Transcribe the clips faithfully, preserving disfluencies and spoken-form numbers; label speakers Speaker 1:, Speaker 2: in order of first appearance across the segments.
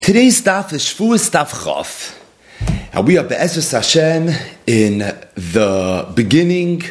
Speaker 1: Today's daf is Shvuas Daf Chaf, and we are Be'ezus Hashem in the beginning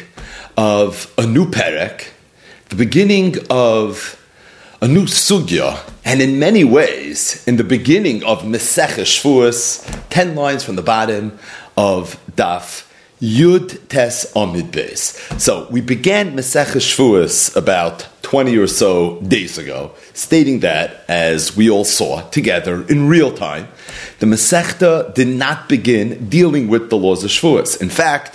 Speaker 1: of a new perek, the beginning of a new sugya, and in many ways, in the beginning of Meseches Shvuas, ten lines from the bottom of Daf Yud Tes Amid Beis. So we began Meseches Shvuas about twenty or so days ago, stating that, as we all saw together in real time, the Masechta did not begin dealing with the laws of Shvuas. In fact,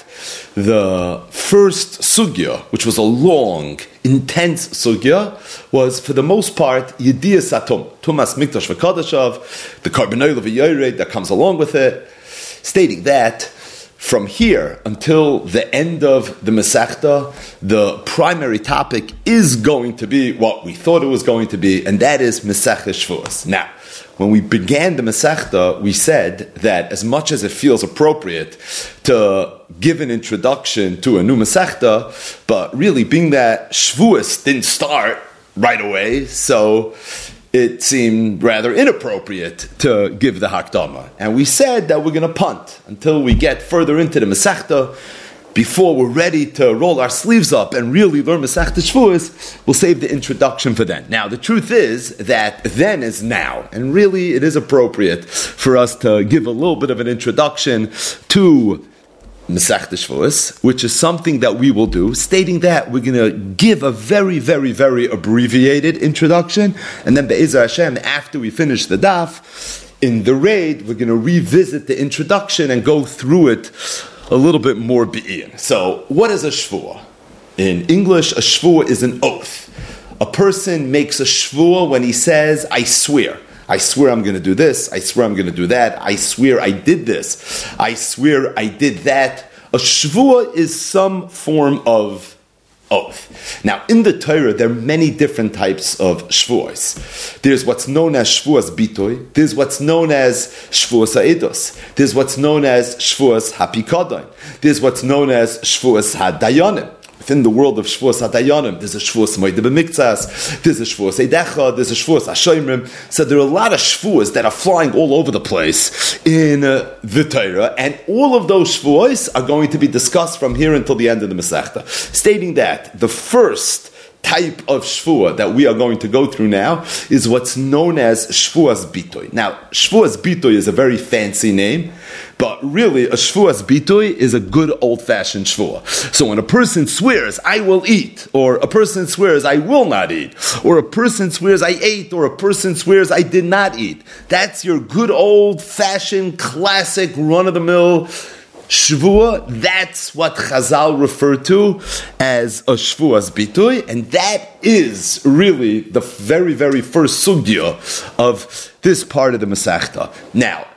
Speaker 1: the first sugya, which was a long, intense sugya, was for the most part Yediyas Atum, Tumas Mikdash V'Kadashav, the Karbonoil V'Yored that comes along with it, stating that from here until the end of the Masechta, the primary topic is going to be what we thought it was going to be, and that is Meseches Shvuas. Now, when we began the Masechta, we said that as much as it feels appropriate to give an introduction to a new Masechta, but really being that Shvuas didn't start right away, so it seemed rather inappropriate to give the Hakdama. And we said that we're going to punt until we get further into the Masechta. Before we're ready to roll our sleeves up and really learn Masechta Shvuas, we'll save the introduction for then. Now, the truth is that then is now. And really, it is appropriate for us to give a little bit of an introduction to Masechta Shvuas, which is something that we will do, stating that we're going to give a very, very, very abbreviated introduction, and then Be'ezah Hashem, after we finish the daf, in the raid, we're going to revisit the introduction and go through it a little bit more be'in. So, what is a shvuah? In English, a shvuah is an oath. A person makes a shvuah when he says, I swear. I swear I'm going to do this. I swear I'm going to do that. I swear I did this. I swear I did that. A shvuah is some form of oath. Now, in the Torah, there are many different types of shvuahs. There's what's known as shvuas bitoy. There's what's known as shvuas ha'edos. There's what's known as shvuas ha'pikadon. There's what's known as shvuas ha'dayanim. Within the world of Shvuas HaDayanim, there's a Shvuas Moed B'Miktzas, there's a Shvuas Eidecha, there's a Shvuas HaShoimrim. So there are a lot of Shvuas that are flying all over the place in uh, the Torah, and all of those Shvuas are going to be discussed from here until the end of the Masechta, stating that the first type of shvuah that we are going to go through now is what's known as shvuas bitoy. Now, shvuas bitoy is a very fancy name, but really a shvuas bitoy is a good old-fashioned shvuah. So when a person swears, I will eat, or a person swears, I will not eat, or a person swears, I ate, or a person swears, I did not eat, that's your good old-fashioned, classic, run-of-the-mill shvuah. That's what Chazal referred to as a shvuas bitoy, and that is really the very, very first sugya of this part of the Masechta. Now,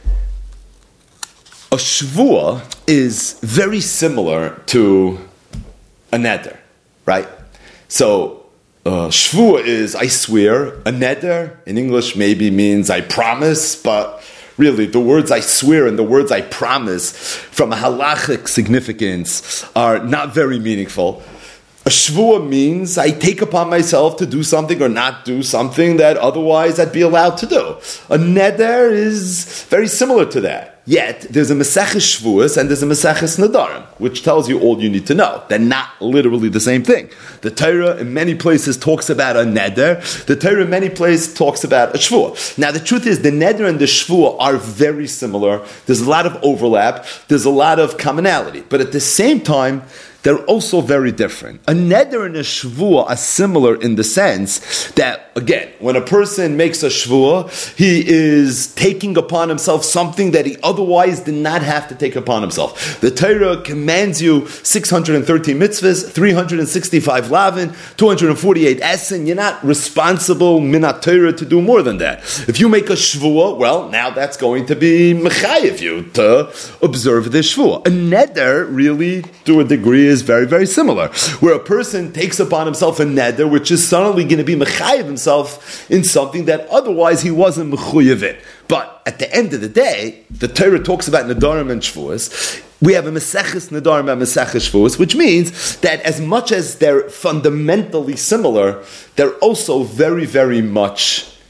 Speaker 1: a shvuah is very similar to a neder, right? So, uh, shvuah is I swear. A neder in English maybe means I promise, but really, the words I swear and the words I promise from a halachic significance are not very meaningful. A shvuah means I take upon myself to do something or not do something that otherwise I'd be allowed to do. A neder is very similar to that. Yet, there's a Meseches Shvuas and there's a Meseches Nadarim, which tells you all you need to know. They're not literally the same thing. The Torah in many places talks about a neder. The Torah in many places talks about a shvuah. Now, the truth is, the neder and the shvuah are very similar. There's a lot of overlap. There's a lot of commonality. But at the same time, they're also very different. A neder and a shvuah are similar in the sense that, again, when a person makes a shvuah, he is taking upon himself something that he otherwise did not have to take upon himself. The Torah commands you six hundred thirteen mitzvahs, three hundred sixty-five lavin, two hundred forty-eight essen. You're not responsible minat Torah to do more than that. If you make a shvuah, well, now that's going to be mechayev you to observe this shvuah. A neder, really, to a degree, is very, very similar, where a person takes upon himself a neder, which is suddenly going to be mechayev himself in something that otherwise he wasn't mechayev in. But at the end of the day, the Torah talks about nedarim and shvuas. We have a Meseches Nedarim and Meseches Shvuas, which means that as much as they're fundamentally similar, they're also very, very much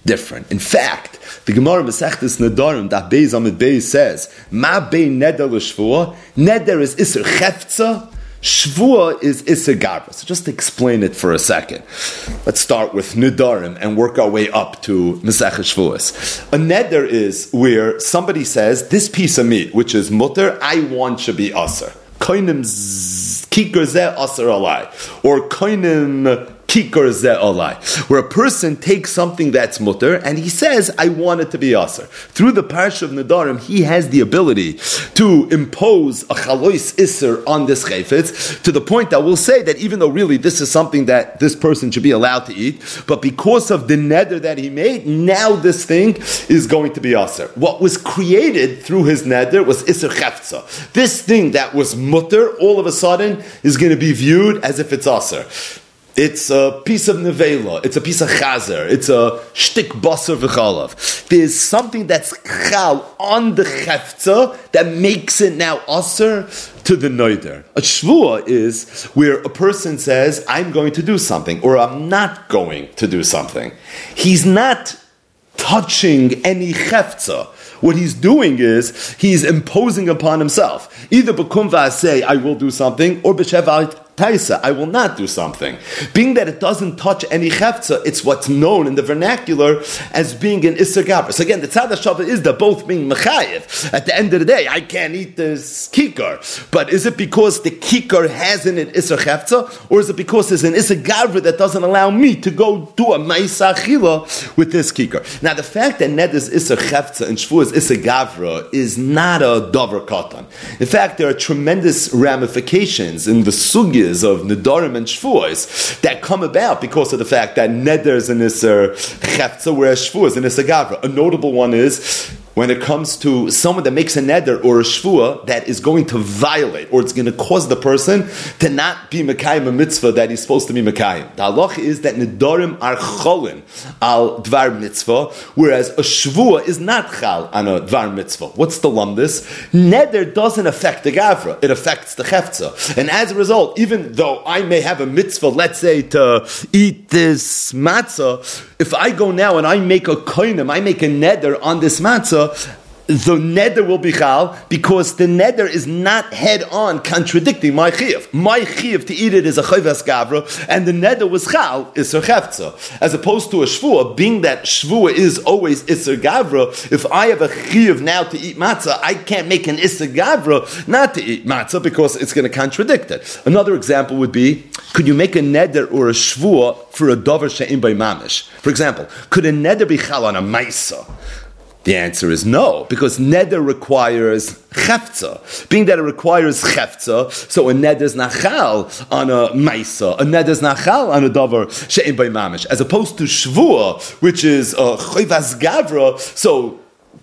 Speaker 1: different. In fact, the Gemara Masechtas Nedarim, that Beis Amid Beis says, Ma bein neder l'shvua, neder is iser chefza, shvua is iser gavra. So just to explain it for a second, let's start with Nedarim and work our way up to Masechtas Shvuos. A neder is where somebody says, this piece of meat, which is mutter, I want should be aser. Koinim kikar zeh aser alai. Or koinim kikar zeh alai. Where a person takes something that's mutter and he says, I want it to be aser. Through the parsha of Nedarim, he has the ability to impose a chalois iser on this chayfetz to the point that we'll say that even though really this is something that this person should be allowed to eat, but because of the neder that he made, now this thing is going to be aser. What was created through his neder was iser chefza. This thing that was mutter, all of a sudden, is going to be viewed as if it's aser. It's a piece of nevela. It's a piece of chazer. It's a shtik basar v'chalav. There's something that's chal on the chefza that makes it now aser to the noider. A shvua is where a person says, I'm going to do something, or I'm not going to do something. He's not touching any chefza. What he's doing is, he's imposing upon himself. Either b'kum v'aseh, I will do something, or b'shev taisa, I will not do something. Being that it doesn't touch any chefza, it's what's known in the vernacular as being an iser gavra. So again, the tzad hashava is that both being mechayev. At the end of the day, I can't eat this kikar. But is it because the kikar has in it iser chefza, or is it because there's an iser gavra that doesn't allow me to go do a ma'isa achila with this kikar? Now, the fact that ned is iser chefza and shvu is iser gavra is not a dover katan. In fact, there are tremendous ramifications in the sugi of Nedarim and Shvuos that come about because of the fact that Neder is an Isser Chefza, whereas Shvuah is an Isser Gavra. A notable one is when it comes to someone that makes a neder or a shvua that is going to violate, or it's going to cause the person to not be mekayim a mitzvah that he's supposed to be mekayim. The halach is that nedarim are cholin al dvar mitzvah, whereas a shvua is not chal on a dvar mitzvah. What's the lumdus? Neder doesn't affect the gavra, it affects the chefza. And as a result, even though I may have a mitzvah, let's say, to eat this matzah, if I go now and I make a koinim, I make a neder on this matzah, the neder will be chal because the neder is not head on contradicting my chiyuv. My chiyuv to eat it is a chayvas gavra, and the neder was chal iser chefza, as opposed to a shvua. Being that shvua is always iser gavra, if I have a chiyuv now to eat matzah, I can't make an iser gavra not to eat matzah because it's going to contradict it. Another example would be: could you make a neder or a shvua for a dover she'im by mamish? For example, could a neder be chal on a maisa? The answer is no, because neder requires chefza. Being that it requires chefza, so a neder is nachal on a maisa, a neder is nachal on a davar she'en by mamish, as opposed to shvua, which is a chayvas gavra. So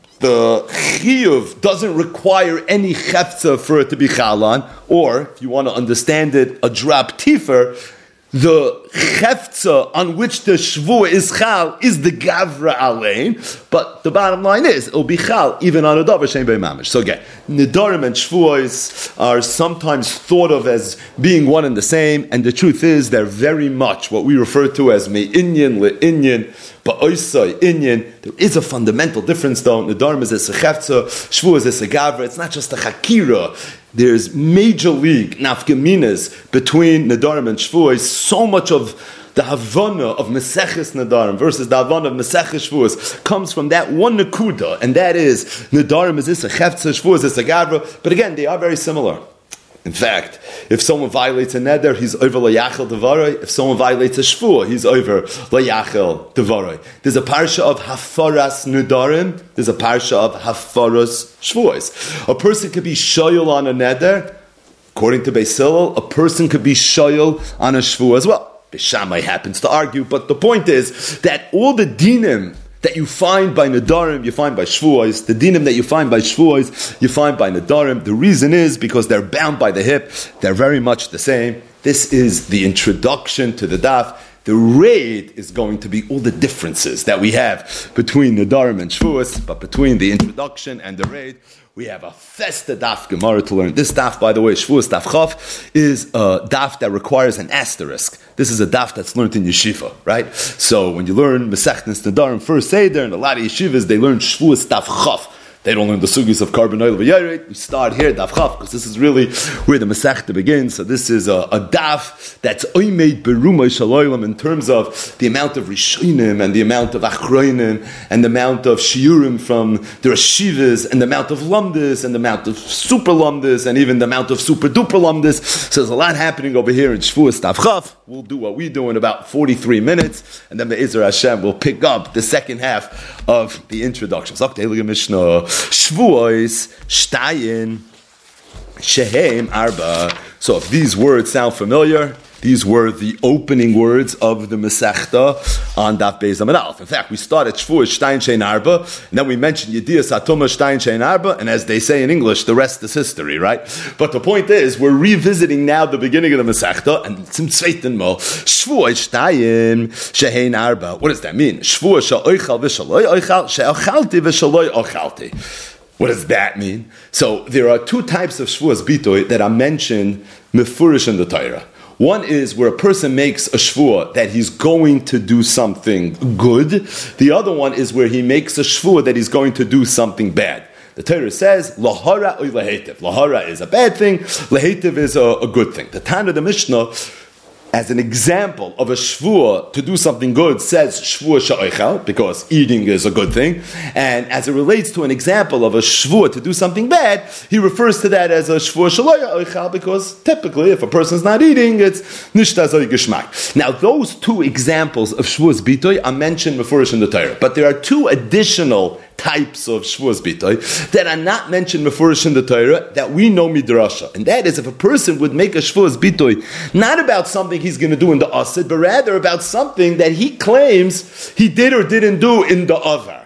Speaker 1: the chiyuv doesn't require any chefza for it to be chal on, or if you want to understand it, a drop tifer. The chefza on which the shvua is chal is the gavra alein, but the bottom line is it'll be chal even on a davar she'en be'mamish. So again, nedarim and shvuos are sometimes thought of as being one and the same, and the truth is they're very much what we refer to as me'inyan le'inyan, ba'oisai inyan. There is a fundamental difference though. Nedarim is a chefza, shvuos is a gavra. It's not just a chakira. There's major league nafkaminas between nedarim and shvuos. So much of the Havana of Meseches Nedarim versus the Havana of Meseches Shvuos comes from that one nakuda, and that is nedarim is this a chefza, shvuos is a gavra. But again, they are very similar. In fact, if someone violates a neder, he's over layachel devaroi. If someone violates a shvua, he's over layachel devaroi. There's a parsha of hafaras nedarim. There's a parsha of hafaras shvuos. A person could be shoyel on a neder. According to Beis Hillel, a person could be shoyel on a shvua as well. Beis Shammai happens to argue, but the point is that all the dinim that you find by nedarim, you find by shvuos. The dinim that you find by shvuos, you find by nedarim. The reason is because they're bound by the hip. They're very much the same. This is the introduction to the daf. The raid is going to be all the differences that we have between Nedarim and Shavuos, but between the introduction and the raid, we have a festa daf Gemara to learn. This daf, by the way, Shavuos daf Chaf, is a daf that requires an asterisk. This is a daf that's learned in yeshiva, right? So when you learn Masechtas Nedarim first Seder, and a lot of yeshivas, they learn Shavuos daf Chaf. They don't learn the sugis of carbon oil v'yaret. We start here, daf Chaf, because this is really where the Masechta begins. So this is a, a daf that's oimed berumay shaloylam in terms of the amount of rishonim and the amount of achroinim and the amount of shiurim from the rashivas and the amount of lumdis and the amount of super lumdis and even the amount of super duper lumdis. So there's a lot happening over here in Shavuos daf Chaf. We'll do what we do in about forty-three minutes, and then the Be'ezer Hashem will pick up the second half of the introduction. So, Mishnah. Shvuos Shtayin Shehem Arba. So if these words sound familiar, these were the opening words of the Masechta on Daf Beis Amud Aleph. In fact, we started Shvuos Shtayin Shein Arba, and then we mentioned Yedias Atoma Shtayin Shein Arba, and as they say in English, the rest is history, right? But the point is, we're revisiting now the beginning of the Masechta, and some Tzveiten Mo, Shvuos Shtayin Shein Arba. What does that mean? Shvuos She'oichal V'Shaloi Oichal, She'ochalti V'Shaloi Ochalti. What does that mean? So there are two types of Shvuos Bitoy that are mentioned mefurish in the Torah. One is where a person makes a shvuah that he's going to do something good. The other one is where he makes a shvuah that he's going to do something bad. The Torah says, lahara or lahetiv. Lahara is a bad thing, lahetiv is a, a good thing. The Tana, the Mishnah, as an example of a shvuah to do something good, says shvuah sha'oichal, because eating is a good thing. And as it relates to an example of a shvuah to do something bad, he refers to that as a shvuah sha'lo ya'oichal, because typically if a person's not eating, it's nishta zoy geshmak. Now those two examples of shvuas bitoy are mentioned mefurish in the Torah, but there are two additional types of shvuas bitoy that are not mentioned mefurish in the Torah that we know midrasha, and that is if a person would make a shvuas bitoy not about something he's going to do in the asid, but rather about something that he claims he did or didn't do in the avar.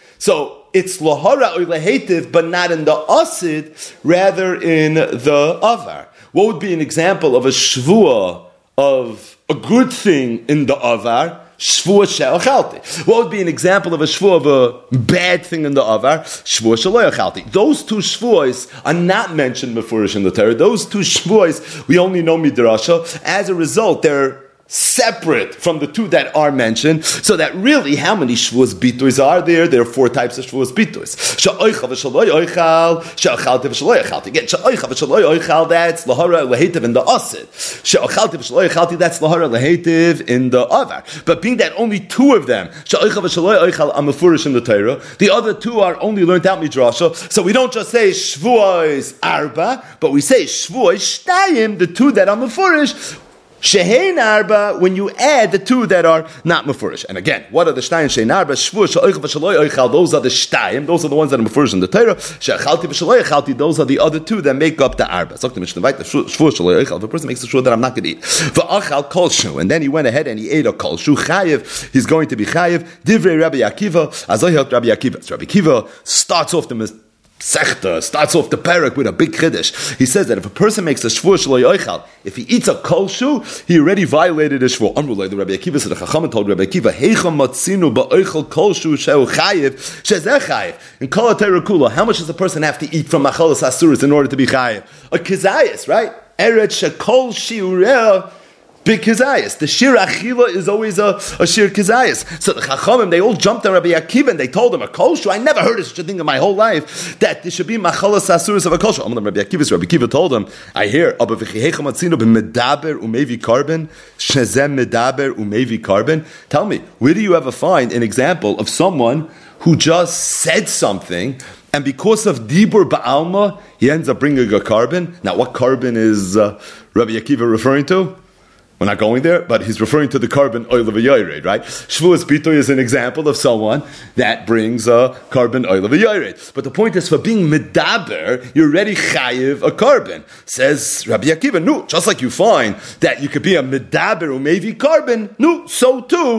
Speaker 1: So it's lahara or lahetiv, but not in the asid, rather in the avar. What would be an example of a shvuah of a good thing in the avar? Shvuah she'ochalti. What would be an example of a shvuah of a bad thing in the avar? Shvuah she'lo yochalti. Those two shvuahs are not mentioned mefurish in the Torah. Those two shvuahs we only know midrasha. As a result, they're separate from the two that are mentioned, so that really, how many shvuas bitoys are there? There are four types of shvuas bitoys. She'oichal v'shaloi oichal, she'ochalti v'shaloi ochalti. Again, she'oichal v'shaloi oichal, that's lahara lehetiv in the asid. She'ochalti v'shaloi ochalti, that's lahara lehetiv in the avar. But being that only two of them, she'oichal v'shaloi oichal, are mefurish in the Torah, the other two are only learned out midrasha. So we don't just say shvuos arba, but we say shvuos shtayim, the two that are mefurish. Shehein arba, when you add the two that are not mefurish. And again, what are the shtayim shehein arba? Shvuah she'oichal v'shaloi oichal, those are the shtayim, those are the ones that are mefurish in the Torah. She'achalti v'shaloi ochalti, those are the other two that make up the arba. So the Mishnah, the shvuah she'loi oichal, if a person makes a shvuah that I'm not going to eat. V'achal kol shu, and then he went ahead and he ate a kol shu chayiv, he's going to be chayiv. Divrei Rabbi Akiva, azoyot Rabbi Akiva. So Rabbi Akiva starts off the Sechta starts off the parak with a big chiddush. He says that if a person makes a shvuah shelo yoichal, if he eats a kol shu, he already violated a shvuah. Amrulay, the Rabbi Akiva said, the Chacham told Rabbi Akiva, Heicham matzinu ba'oichal kol shu shehu chayiv, shezeh chayiv. In kol ha'teira kula, how much does a person have to eat from machalas asuris in order to be chayiv? A kizayis, right? Eretz shekol shiureh. Big kizayis. The shir achila is always a, a shir kizayis. So the chachamim, they all jumped on Rabbi Akiva and they told him a kol shu. I never heard of such a thing in my whole life that there should be machalas asuris of a kol shu. Rabbi Akiva, Rabbi Akiva told him, I hear Abba v'chihecha matzino b'medaber umevi carbon shezem medaber umevi carbon. Tell me, where do you ever find an example of someone who just said something and because of dibur ba'alma he ends up bringing a carbon? Now, what carbon is uh, Rabbi Akiva referring to? We're not going there, but he's referring to the carbon oil of a yored, right? Shvuas bitoy is an example of someone that brings a carbon oil of a yored. But the point is, for being medaber, you're already chayiv a carbon. Says Rabbi Akiva, no, just like you find that you could be a medaber or maybe carbon, no, so too,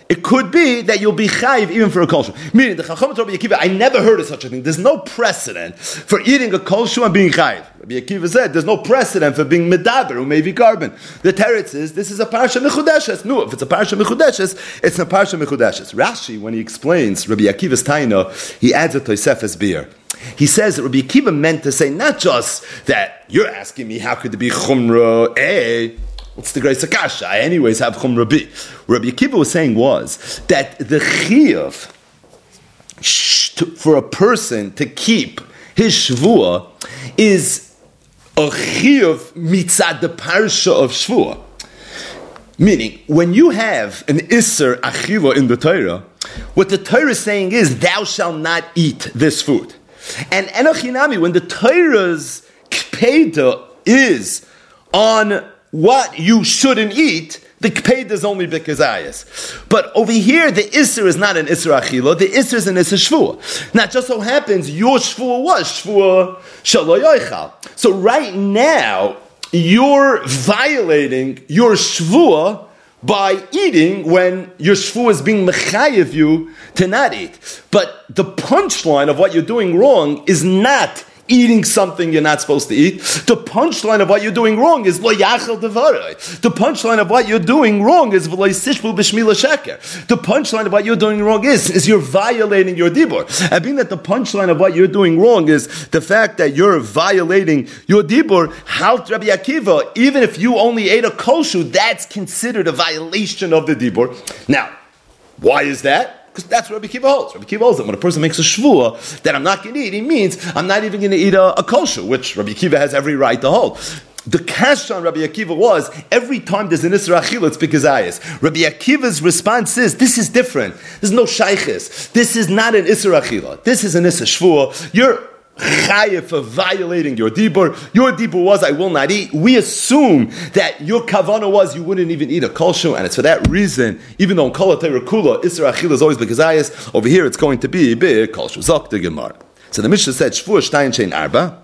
Speaker 1: it could be that you'll be chayiv even for a kol shu. Meaning, the Chacham Rabbi Akiva, I never heard of such a thing. There's no precedent for eating a kol shu and being chayiv. Rabbi Akiva said, there's no precedent for being medaber or maybe carbon. The teretz is, this is a parsha mechudeshes. No, if it's a parsha mechudeshes, it's a parsha mechudeshes. Rashi, when he explains Rabbi Akiva's taina, he adds a Tosefes beer. He says that Rabbi Akiva meant to say not just that you're asking me how could there be chumrah A, what's the great sakasha? I anyways have chumrah B. What Rabbi Akiva was saying was that the chiyuv for a person to keep his shvuah is a chiyuv mitzad the parsha of shvuah. Meaning, when you have an isser achila in the Torah, what the Torah is saying is, thou shalt not eat this food. And enochinami, when the Torah's kpeda is on what you shouldn't eat, the kpeda is only b'kezayas. But over here, the isser is not an isser achila, the isser is an isser shvuah. Now, it just so happens, your shvuah was shvuah shelo yoichal. So right now, you're violating your shvuah by eating when your shvuah is being mechayev you to not eat. But the punchline of what you're doing wrong is not eating something you're not supposed to eat. The punchline of what you're doing wrong is lo yachal devarai. The punchline of what you're doing wrong is v'lo yisishbu b'shmila sheker. The punchline of what you're doing wrong is is you're violating your dibur. And being that the punchline of what you're doing wrong is the fact that you're violating your dibur, halt Rabbi Akiva, even if you only ate a kol shu, that's considered a violation of the dibur. Now, why is that? Because that's what Rabbi Akiva holds. Rabbi Akiva holds that when a person makes a shvuah that I'm not going to eat, he means I'm not even going to eat a, a kol shu, which Rabbi Akiva has every right to hold. The kash on Rabbi Akiva was, every time there's an isra achila, it's b'kezayis. Rabbi Akiva's response is, this is different. There's no shaykhis. This is not an isra achila. This is an isra shvuah. You're chayev for violating your dibur. Your dibur was, I will not eat. We assume that your kavanah was, you wouldn't even eat a kol shu, and it's for that reason, even though in kol ha-Torah kula, isra achila is always b'kezayis, over here it's going to be big kol shu. Zok the Gemara. So the Mishnah said, shvuah shtayin shein arba,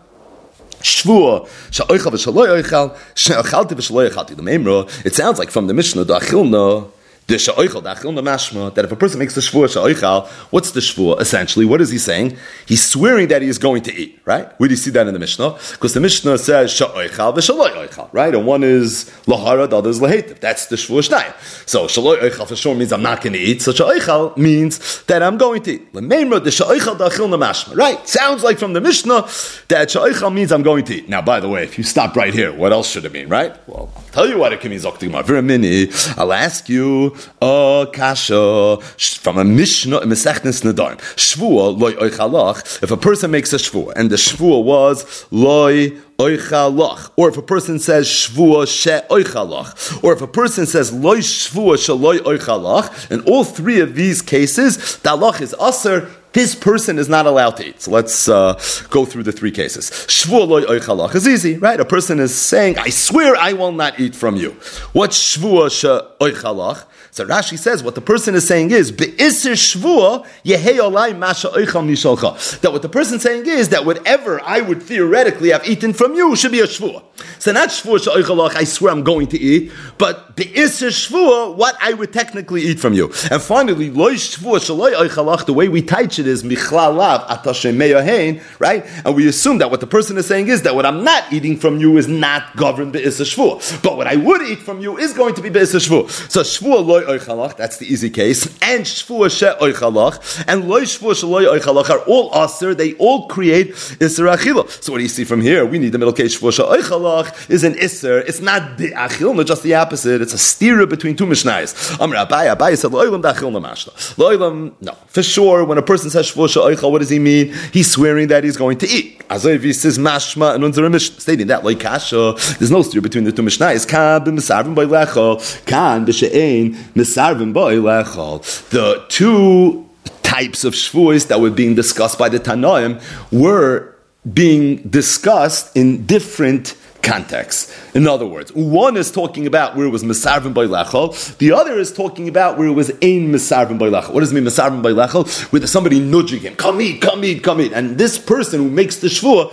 Speaker 1: shvuah sha'oichal v'shaloy oichal, she'ochalti v'shaloy ochalti. The Meimra, it sounds like from the Mishnah, the achilna, the sha'oichal, the achilna mashma, that if a person makes the shvuah sha'oichal, what's the shvuah essentially? What is he saying? He's swearing that he is going to eat, right? Where do you see that in the Mishnah? Because the Mishnah says sha'oichal v'shaloy oichal, right? And one is lahara, the other is lahetiv. That's the shvuah shnayim. So shaloy oichal for sure means I'm not going to eat. So sha'oichal means that I'm going to eat. L'meimra, the sha'oichal, the achilna mashma, right? Sounds like from the Mishnah that sha'oichal means I'm going to eat. Now, by the way, if you stop right here, what else should it mean, right? Well, I'll tell you what it can mean, Zok Gemara. Very mini. I'll ask you, oh, kasha, from a Mishnah in Mesechnes Nedarim. Shvuah, loy oichalach. If a person makes a shvuah, and the shvuah was loy oichalach, or if a person says shvuah she oichalach, or if a person says loy shvuah she loy oichalach, in all three of these cases, the halach is aser. This person is not allowed to eat. So let's uh, go through the three cases. Shvuah loy oichalach is easy, right? A person is saying, I swear I will not eat from you. What's shvuah she oichalach? So Rashi says what the person is saying is be'isir shvuah yehei olai masha oichal nishalcha. That what the person is saying is that whatever I would theoretically have eaten from you should be a shvuah. So not shvuah she'oichalach, I swear I'm going to eat, but be'isir shvuah, what I would technically eat from you. And finally, loy shvuah she'loy oichalach, the way we teach it is michlal lav atashem meyahein, right? And we assume that what the person is saying is that what I'm not eating from you is not governed be'isir shvuah, but what I would eat from you is going to be be'isir shvuah. So shvuah loy oichalach, that's the easy case, and shvuah she oichalach, and loy shvuah she loy oichalach are all aser, they all create isser achila. So what do you see from here? We need the middle case, shvuah she oichalach is an isser, it's not the achil, just the opposite, it's a stira between two mishnayos. Amr Abai, Abai said, lo'olam da achil namashta. Lo'olam, no. For sure, when a person says shvuah she oichal, what does he mean? He's swearing that he's going to eat. Azoiv, he says mashma, and unzer mishnah, stating that, like kasha, there's no stira between the two mishnayos. Kan b'misarvim by lechol, kan b'she'ein, the two types of shvuos that were being discussed by the Tanoim were being discussed in different contexts. In other words, one is talking about where it was mesarvim by lechol, the other is talking about where it was ein mesarvim by lechol. What does it mean mesarvim by lechol? Where there's somebody nudging him, come eat, come eat, come eat. And this person who makes the shvuah,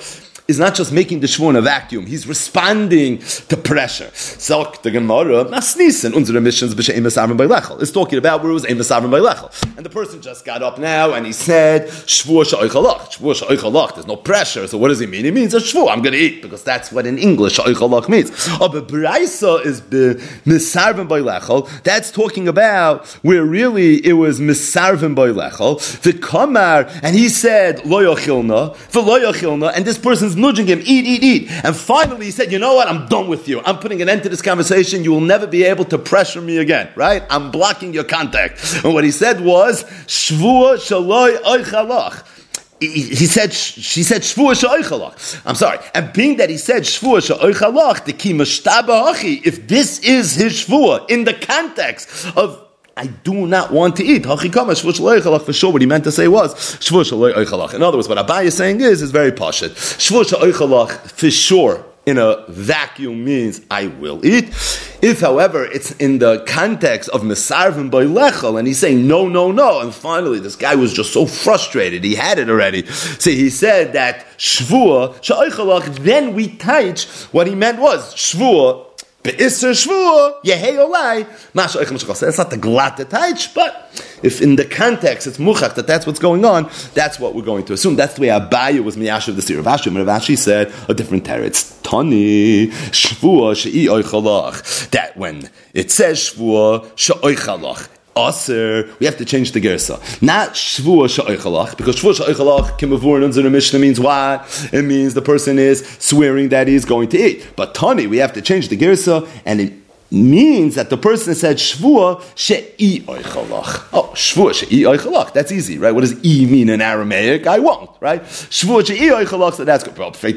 Speaker 1: is not just making the shvua in a vacuum. He's responding to pressure. So the Gemara, Masnisen, unsere missions b'she'im esavrim b'lechel. It's talking about where it was eim esavrim b'lechel. And the person just got up now and he said, shvua she'oichalach. Shvua she'oichalach. There's no pressure. So what does he mean? He means a shvua. I'm going to eat, because that's what in English she'oichalach means. Oh, but Braisa is misarvim b'lechel. That's talking about where really it was misarvim b'lechel. The kamar, and he said, lo yochilna, v'lo yochilna, and this person's nudging him, eat, eat, eat. And finally he said, you know what, I'm done with you. I'm putting an end to this conversation. You will never be able to pressure me again, right? I'm blocking your contact. And what he said was, shvua shaloi oichalach. He said, she said, shvua she'oichalach. I'm sorry. And being that he said, shvua she'oichalach, the ki mashtaba hachi, if this is his shvua, in the context of, I do not want to eat. For sure, what he meant to say was shvua she'oichalach. In other words, what Abaye is saying is is very pashut. Shvua she'oichalach, for sure, in a vacuum means I will eat. If, however, it's in the context of mesarvim b'lechel, and he's saying no, no, no, and finally this guy was just so frustrated, he had it already. So he said that shvua she'oichalach. Then we teach what he meant was shvua. Be'isser shvua, yehei olai, masha oichem shechal. That's not the glatte taich, but if in the context it's muchach that that's what's going on, that's what we're going to assume. That's the way Abaye was miyashiv the Sir Rav Ashi. Rav Ashi said a different teretz. Tani shvua she'i oichalach. That when it says shvua she'oichalach, Aser, we have to change the gersa. Not shvua she'oichalach, because shvua she'oichalach kimavur in unzer Mishnah means what? It means the person is swearing that he is going to eat. But Tani, we have to change the gersa, and it means that the person said shvua she'i oichalach. Oh, shvua she'i oichalach. That's easy, right? What does e mean in Aramaic? I won't, right? Shvua she'i oichalach. So that's good. What's the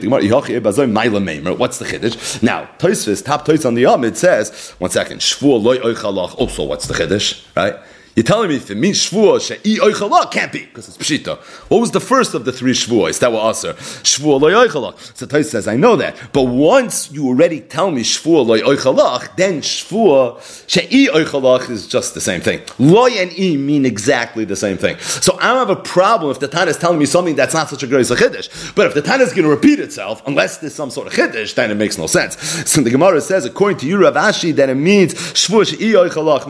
Speaker 1: chiddush? Now, Tosfos, top Tosfos on the Yom, it says, one second, shvua loy oichalach. Also, what's the chiddush, right? You're telling me if it means shvua she'i oichalach, can't be, because it's pshita. What was the first of the three shvuos that were aser? Shvua loy oichalach. So Tosfos says, I know that. But once you already tell me shvua loy oichalach, then shvua she'i oichalach is just the same thing. Loy and e mean exactly the same thing. So I don't have a problem if the Tana is telling me something that's not such a great chiddush. But if the Tana is going to repeat itself, unless there's some sort of chiddush, then it makes no sense. So the Gemara says, according to you, Rav Ashi, that it means shvua she'i oichalach.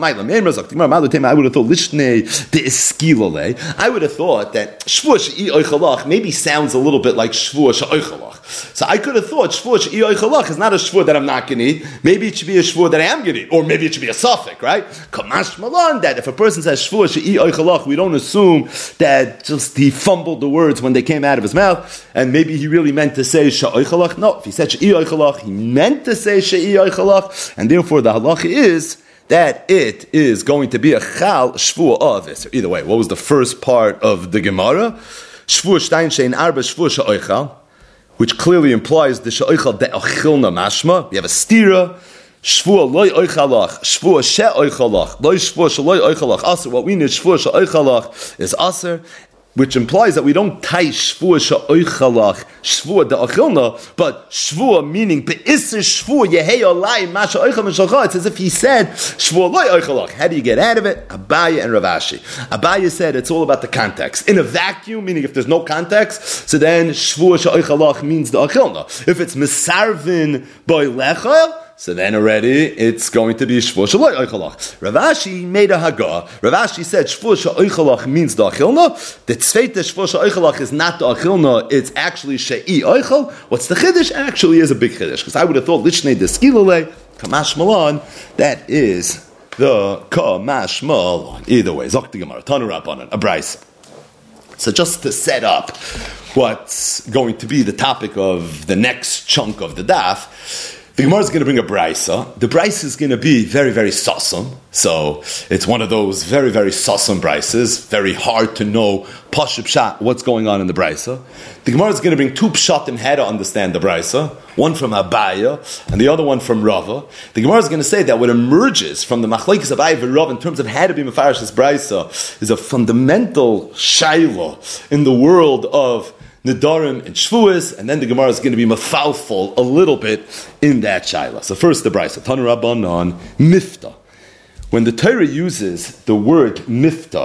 Speaker 1: I would have thought lishnei the eskilale. I would have thought that shvua she'i oichalach maybe sounds a little bit like shvua she'oichalach. So I could have thought shvua she'i oichalach is not a shvua that I'm not going to eat. Maybe it should be a shvua that I am going to eat, or maybe it should be a suffix, right? Kamash malan, that if a person says shvua she'i oichalach, we don't assume that just he fumbled the words when they came out of his mouth, and maybe he really meant to say she'oichalach. No, if he said she'i oichalach, he meant to say she'i oichalach, and therefore the halacha is that it is going to be a chal shvua of it. Either way, what was the first part of the Gemara? Shvua shtayin shein arba shvua she'oichal, which clearly implies the she'oichal de'achilna mashma. We have a stira. Shvua loy oichalach, shvua she'oichalach, loy shvua she'loy oichalach aser. What we need shvua she'oichalach is aser, which implies that we don't tie shvua she'oichalach, shvua de'achilna, but shvua meaning be'isser shvua yehei olai masha oichal mishalcha. It's as if he said shvua loy oichalach. How do you get out of it? Abaye and Rav Ashi. Abaye said it's all about the context. In a vacuum, meaning if there's no context, so then shvua she'oichalach means de'achilna. If it's misarvin by lechel, so then already it's going to be shvua she'loy oichalach. Rav Ashi made a hagah. Rav Ashi said shvua she'oichalach means the achilna. The tzveite shvua she'oichalach is not the achilna, it's actually she'i oichal. What's the chiddush? Actually is a big chiddush, because I would have thought lishnei deskilale kamash malon, that is the kamash malon. Either way, zok the Gemara, tanu rabbanan, a brayso. So just to set up what's going to be the topic of the next chunk of the daf, the Gemara is going to bring a brayso. The brayso is going to be very, very sasum. So it's one of those very, very sasum braysos. Very hard to know pashut pshat what's going on in the brayso. The Gemara is going to bring two pshatim how to understand the brayso. One from Abaye and the other one from Rava. The Gemara is going to say that what emerges from the machlekes Abaye and Rava in terms of how to be mefarish this brayso is a fundamental shayla in the world of Nedarim and Shvuas, and then the Gemara is going to be mafalful a little bit in that shaila. So first the brayso, Tanu Rabbanan, mifta. When the Torah uses the word mifta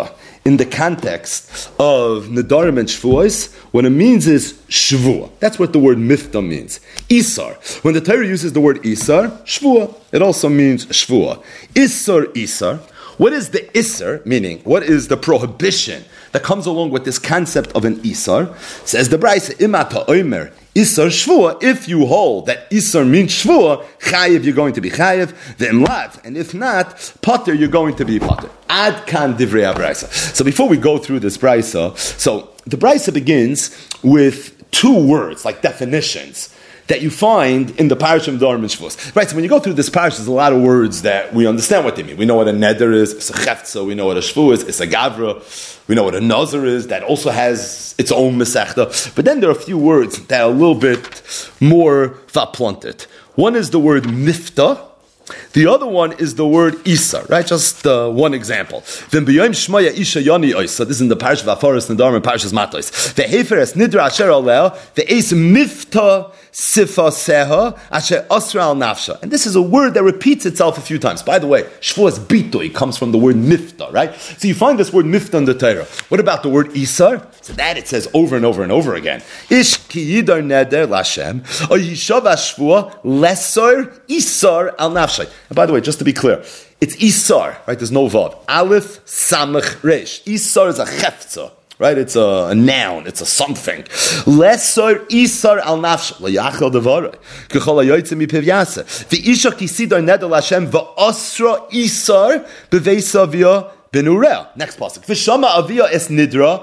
Speaker 1: in the context of Nedarim and Shvuos, what it means is Shvuah. That's what the word mifta means. Isar. When the Torah uses the word Isar, Shvuah, it also means Shvuah. Isar, Isar. What is the Isar, meaning, what is the prohibition that comes along with this concept of an Isar? Says the Braisa, Imata Omer, Isar Shvuah, if you hold that Isar means Shvuah, Chayiv, you're going to be Chayiv, the Imlav, and if not, Potter, you're going to be Potter. Ad kan divrei Braisa. So before we go through this Braisa, so the Braisa begins with two words, like definitions, that you find in the Parashah of Nedarim and Shvuos. Right, so when you go through this Parashah, there's a lot of words that we understand what they mean. We know what a neder is, it's a cheftza, we know what a shvu is, it's a gavra, we know what a nazar is, that also has its own mesechta. But then there are a few words that are a little bit more vaplanted. One is the word mifta, the other one is the word Isa, right? Just uh, one example. Then b'yom shmaya isha yani oisa. This is in the Parashah Vafaras Nedarim and Parashas Matos. Ve'hefer es nidra asher aleh ve'es mifta sifaseha asher asra al nafsha. And this is a word that repeats itself a few times. By the way, shvuas bitui comes from the word mifta, right? So you find this word mifta in the Torah. What about the word Isar? So that it says over and over and over again. Ish ki yidar neder lashem o yishav ashvua lesor Isar al nafsha. And by the way, just to be clear, it's Isar, right? There's no vav. Aleph, Samach, Resh. Isar is a cheftza, right? It's a, a noun. It's a something. Lesor Isar al nafsh. Layachal devarei. Kechol hayoytze mipiv yaseh. V'isha kisidar nedel Hashem v'asra Isar b'veisavia b'nureh. Next pasuk. V'shama avia es nidra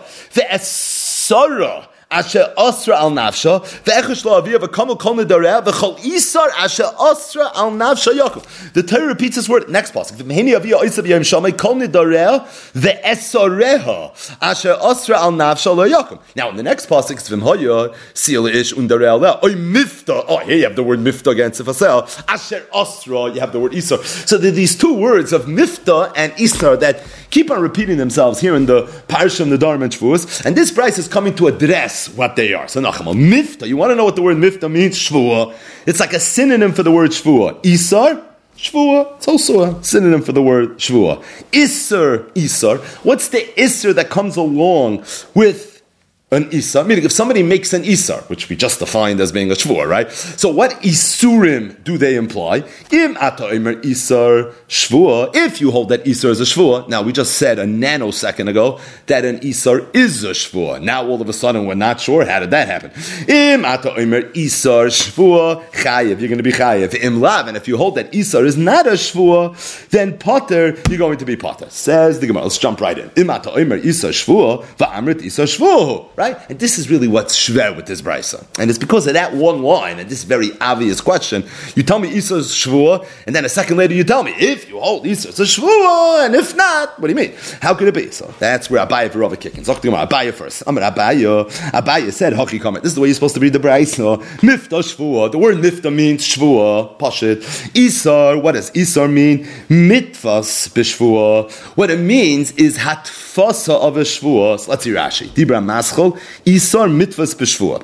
Speaker 1: v'esara asher asra al nafsha ve'echesh lo avia v'kamel kol nedareh v'chol isar asher asra al nafsha Yaakov. The Torah repeats this word. Next pasuk. V'meheni avia oisa b'yom shamay kol nedareh ve'esareha asher asra al nafsha lo Yaakov. Now in the next pasuk, it's v'mhoya sila ish undareh aleh oy mifta. Oh, here you have the word mifta again. Sifasel asher asra. You have the word isar. So there are these two words of mifta and isar that keep on repeating themselves here in the Parashah of Nedarim and Shvuos, and this price is coming to address what they are. So Nachama, mifta, you want to know what the word mifta means? Shvuah. It's like a synonym for the word shvuah. Isar, shvuah. It's also a synonym for the word shvuah. Isar, isar. What's the isar that comes along with an isar? Meaning, if somebody makes an isar, which we just defined as being a shvuah, right? So what isurim do they imply? Im ata omer isar shvuah. If you hold that isar is a shvuah, now we just said a nanosecond ago that an isar is a shvuah. Now all of a sudden we're not sure. How did that happen? Im ata omer isar shvuah chayev. You're going to be chayev. Im lav. And if you hold that isar is not a shvuah, then potter, you're going to be potter. Says the Gemara. Let's jump right in. Im ata omer isar shvuah va'amrit isar shvuah. Right? And this is really what's shver with this brisa. And it's because of that one line and this very obvious question. You tell me Isa is shvuah, and then a second later you tell me, if you hold Isa it's a shvuah, and if not, what do you mean? How could it be? So that's where Abaye for Rava kicking. Zok Gemara, Abaye first. I'm an Abaye. Abaye said, Hoki comment. This is the way you're supposed to read the brisa. Mifta shvuah. The word mifta means shvuah. Pashit. Isar. What does Isar mean? Mitvas b'shvuah. What it means is hatfasa of a shvuah. So let's see Rashi. Dibra maschol. Isar mitvas b'shvuah.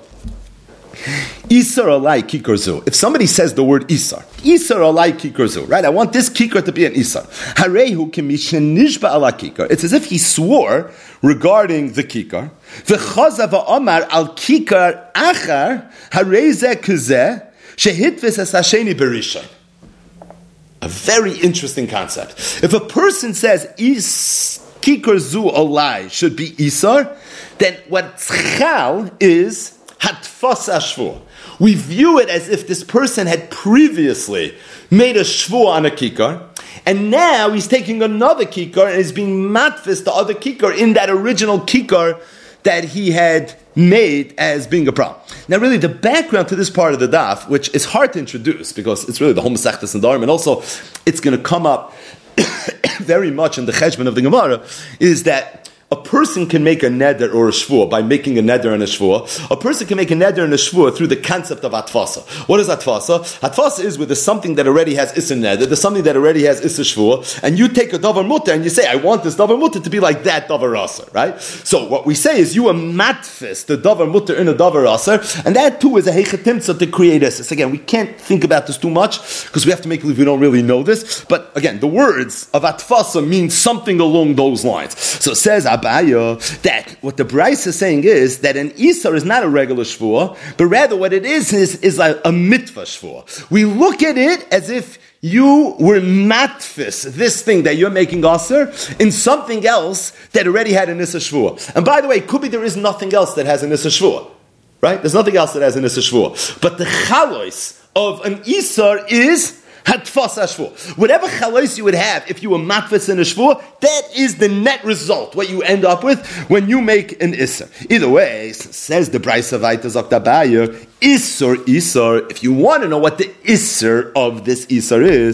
Speaker 1: Isar alai kikar zu. If somebody says the word Isar, Isar alai kikar zu, right? I want this kikar to be an Isar. Harehu kimishen nishba ala kikar. It's as if he swore regarding the kikar. V'chaza v'amar al kikar achar hareze kuzeh shehitvis es hasheni berishay. A very interesting concept. If a person says Is kikar zu alai should be Isar, then what tzchal is hatfas ashvur. We view it as if this person had previously made a shvur on a kikar, and now he's taking another kikar and is being matfis the other kikar in that original kikar that he had made as being a problem. Now really the background to this part of the daf, which is hard to introduce because it's really the whole Masechtas Nedarim, and also it's going to come up very much in the cheshbon of the Gemara, is that a person can make a neder or a shvuah by making a neder and a shvuah. A person can make a neder and a shvuah through the concept of atfasa. What is atfasa? Atfasa is where there's something that already has issa neder, there's something that already has issa shvuah, and you take a davar mutter and you say, I want this davar mutter to be like that davar aser, right? So what we say is you are matfis the davar mutter in a davar aser, and that too is a heichatimtza to create issa. Again, we can't think about this too much because we have to make believe we don't really know this, but again, the words of atfasa mean something along those lines. So it says, Abaya, that what the Bryce is saying is that an Isar is not a regular shvua, but rather what it is is, is like a mitzvah shvua. We look at it as if you were matfis, this thing that you're making aser, in something else that already had an Issa Shvua. And by the way, it could be there is nothing else that has an Issa Shvua. Right? There's nothing else that has an Issa Shvua. But the chalois of an Isar is Hatfas HaShvua. Whatever chalois you would have if you were matfis in a shvua, that is the net result, what you end up with when you make an Isser. Either way, says the Brisa Vaita Zok Abaye, Isser, Isser, if you want to know what the Isser of this Isser is,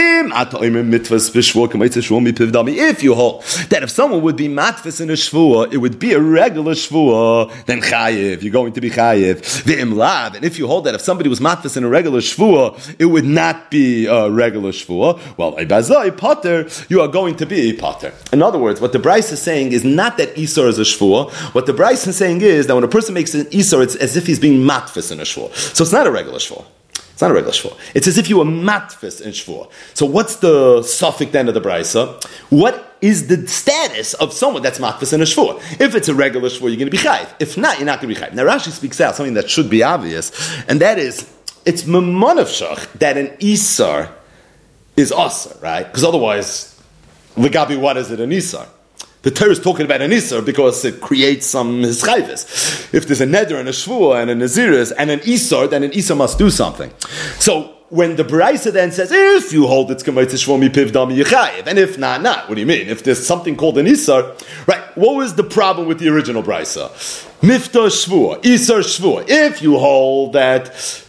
Speaker 1: if you hold that if someone would be matfis in a shvua, it would be a regular shvua, then chayiv, you're going to be chayiv. Ve'im lav, and if you hold that if somebody was matfis in a regular shvua, it would not be a regular shvua, well, ibazai pater, you are going to be pater. In other words, what the Bryce is saying is not that Isar is a shvua. What the Bryce is saying is that when a person makes an Isar, it's as if he's being matfis in a shvua. So it's not a regular shvua. It's not a regular shvua. It's as if you were matfis in shvua. So what's the suffix then of the Bryce? What is the status of someone that's matfis in a shvua? If it's a regular shvua, you're going to be chayiv. If not, you're not going to be chayiv. Now Rashi speaks out something that should be obvious, and that is, it's memonavshach that an Isar is Asar, right? Because otherwise, legabi, what is it, an Isar? The Torah is talking about an Isar because it creates some hischayvis. If there's a neder and a shvua and a naziris and an Isar, then an Isar must do something. So when the Baraisa then says, if you hold it's k'mayt shvua mipiv dami yechayev, and if not, not. What do you mean? If there's something called an Isar, right? What was the problem with the original Baraisa? Mifta shvua, Isar shvua. If you hold that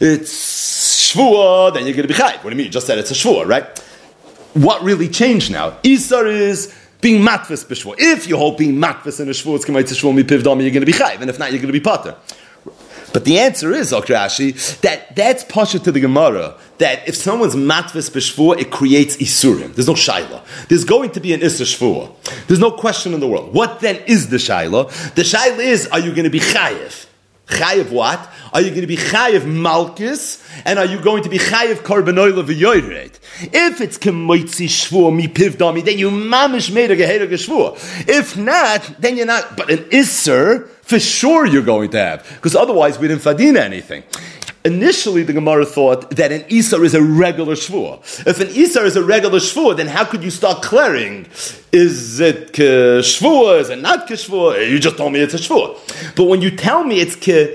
Speaker 1: it's shvua, then you're going to be chayiv. What do you mean? You just said it's a shvua, right? What really changed now? Isar is being matvis b'shvua. If you hold being matvis in a shvua, it's k'mayt shvua mipiv dami, you're going to be chayiv, and if not, you're going to be pater. But the answer is, Rashi, that that's pasha to the Gemara, that if someone's matvis b'shvua, it creates isurim. There's no shaila. There's going to be an issa shvua. There's no question in the world. What then is the shaila? The shaila is, are you going to be chayiv? Chayiv what? Are you going to be chayiv malchus? And are you going to be chayiv korban oila v'yoyred? If it's kemoitzi shvua mipiv dami, then you mamish made a geheder geshvua. If not, then you're not. But an isser, for sure you're going to have, because otherwise we didn't fadina anything. Initially, the Gemara thought that an Isar is a regular shvua. If an Isar is a regular shvua, then how could you start clearing? Is it ke shvua? Is it not ke shvua? You just told me it's a shvua. But when you tell me it's ke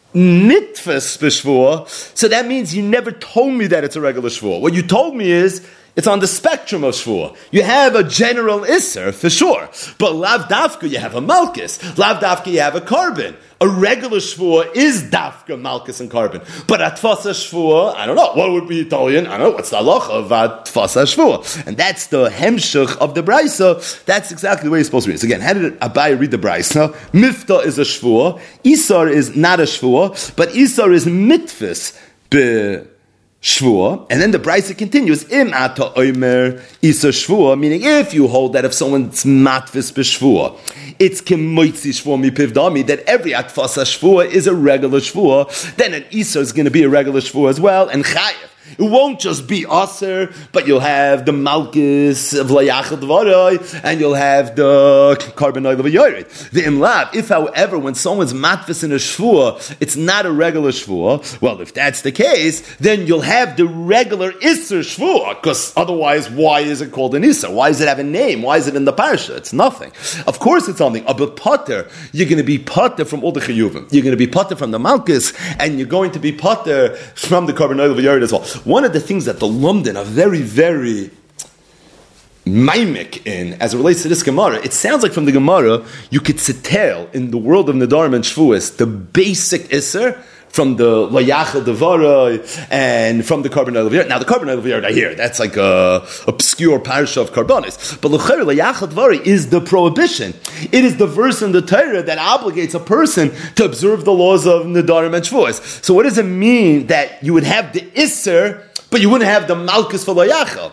Speaker 1: nitfes b'shvua, so that means you never told me that it's a regular shvua. What you told me is it's on the spectrum of shvua. You have a general Isser, for sure. But lav dafka, you have a malchus. Lav dafka, you have a carbon. A regular shvua is dafka, malchus, and carbon. But atfasa shvua, I don't know. What would be Italian? I don't know. What's the halacha of atfasa shvua? And that's the hemshech of the Brisa. That's exactly the way it's supposed to be. So again, how did Abaye read the Brisa? Mifta is a shvua. Isar is not a shvua. But Isar is mitfis be shvua, and then the Brisa continues, im ata oimer isa shvua, meaning if you hold that if someone's matvis b'shvua, it's kemoitzi shvua mipiv dami, that every atfasa shvua is a regular shvua, then an isa is going to be a regular shvua as well, and chayev. It won't just be aser, but you'll have the malchus of layachal dvaroi, and you'll have the carbon oil of a yored. The imlav. If, however, when someone's matvis in a shvua, it's not a regular shvua, well, if that's the case, then you'll have the regular iser shvua, because otherwise, why is it called an iser? Why does it have a name? Why is it in the parsha? It's nothing. Of course, it's something. But potter, you're going to be potter from all the chiyuvim. You're going to be potter from the malchus, and you're going to be potter from the carbon oil of a yored as well. One of the things that the Lumdin are very, very maimik in, as it relates to this Gemara, it sounds like from the Gemara, you could tell in the world of Nedarim and Shvuas, the basic Isser, from the Layachal Devaroi, and from the Carbon Oil of Yard. Now, the Carbon Oil of Yard, I hear, that's like a obscure parsha of Karbonis. But L'chayr, Layachal Devaroi is the prohibition. It is the verse in the Torah that obligates a person to observe the laws of Nedarim and Shvuas. So what does it mean that you would have the Isser, but you wouldn't have the Malchus for Layachal?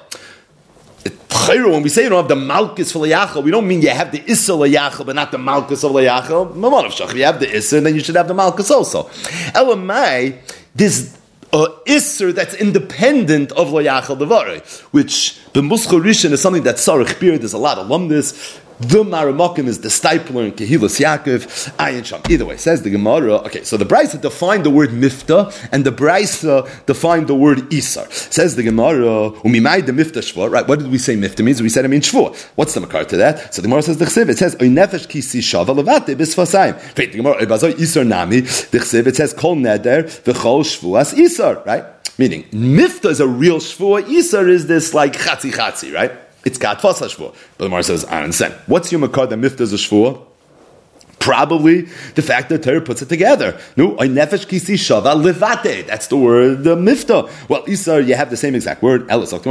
Speaker 1: When we say you don't have the Malchus for Layachal, we don't mean you have the Issa Layachal, but not the Malchus of Layachal. If you have the Issa, then you should have the Malchus also. Elamai, this uh, Isser that's independent of Layachal Devarei, which the Muschor Rishon is something that Sarich Bir, there's a lot of lumdis. The Maramakim is the stipler in Kehilas Yaakov, Ayin Sham. Either way, says the Gemara. Okay, so the Brisa defined the word mifta, and the Brisa defined the word isar. Says the Gemara, Umimai the mifta shvua. Right? What did we say mifta means? We said I mean shvua. What's the makar to that? So the Gemara says the Chsiv. It says Oy nefesh kisi shava levate bisfasayim. Wait, the Gemara Bazoi isar nami. The Chsiv. It says kol neder v'chol shvuas isar. Right? Meaning mifta is a real shvua. Isar is this like chatzi chatzi. Right? It's got tfasa shvua. But the Gemara says, I understand. What's your makar that mifta is a shvua? Probably the fact that Torah puts it together. No, I nefesh kisi shava levate. That's the word the mifta. Well, Isar, you have the same exact word. Elis, Let's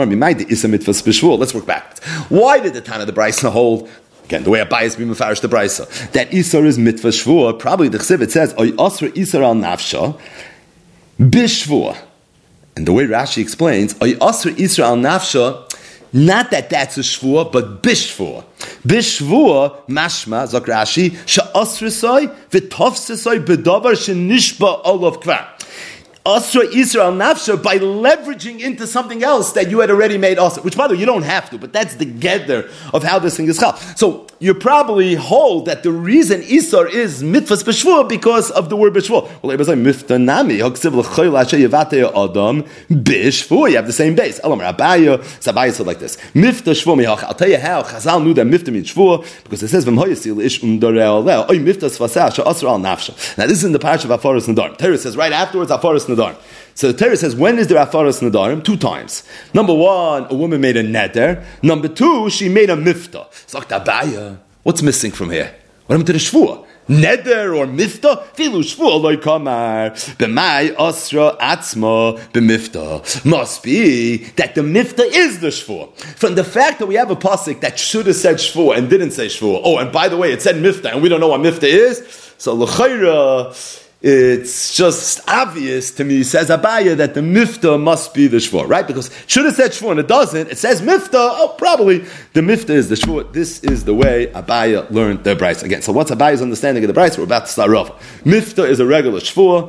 Speaker 1: work backwards. Why did the Tana of the Brisa hold? Again, the way a bias be mefarish the Brisa. That Isar is mitzvah shvua. Probably the Chsiv, it says, Oy asra Isar al nafsha bishvua. And the way Rashi explains, Oy asra Isar al nafsha. Not that that's a shvua, but bishvua. Bishvua, mashma, zok Rashi, she'asrisoi, v'tofsisoi, bedavar she'nishba olav kvar. Asra Israel nafsha, by leveraging into something else that you had already made asra. Which, by the way, you don't have to, but that's the gather of how this thing is chal. So, you probably hold that the reason Isar is mitzvahs b'shvua because of the word b'shvua. Well, it was like mitzvah nami, haksiv l'choyl asher yevate adam b'shvua. You have the same base. Elam Rabaya, Sabaya said like this. Mitzvah shvua mihach. I'll tell you how Chazal knew that mitzvah means shvua because it says v'mhoyasil ish undorei aleh. Oy mitzvah sfaseh asher asra al nafsha. Now this is in the parasha of Afaros Nadarim. Torah says right afterwards Afaros Nadarim. So the Torah says, when is there Afaros Nadarim? Two times. Number one, a woman made a neder. Number two, she made a mifta. So, Abaya, what's missing from here? What happened to the shvua? Neder or mifta? Filu shvua loy kamar. B'mai asra atzma b'mifta. Must be that the mifta is the shvua. From the fact that we have a pasuk that should have said shvua and didn't say shvua. Oh, and by the way, it said mifta, and we don't know what mifta is. So, l'chayra, it's just obvious to me, says Abaya, that the mifta must be the shvua, right? Because it should have said shvua and it doesn't. It says mifta. Oh, probably the mifta is the shvua. This is the way Abaya learned the Brisa. Again, so what's Abaya's understanding of the Brisa? We're about to start off. Mifta is a regular shvua.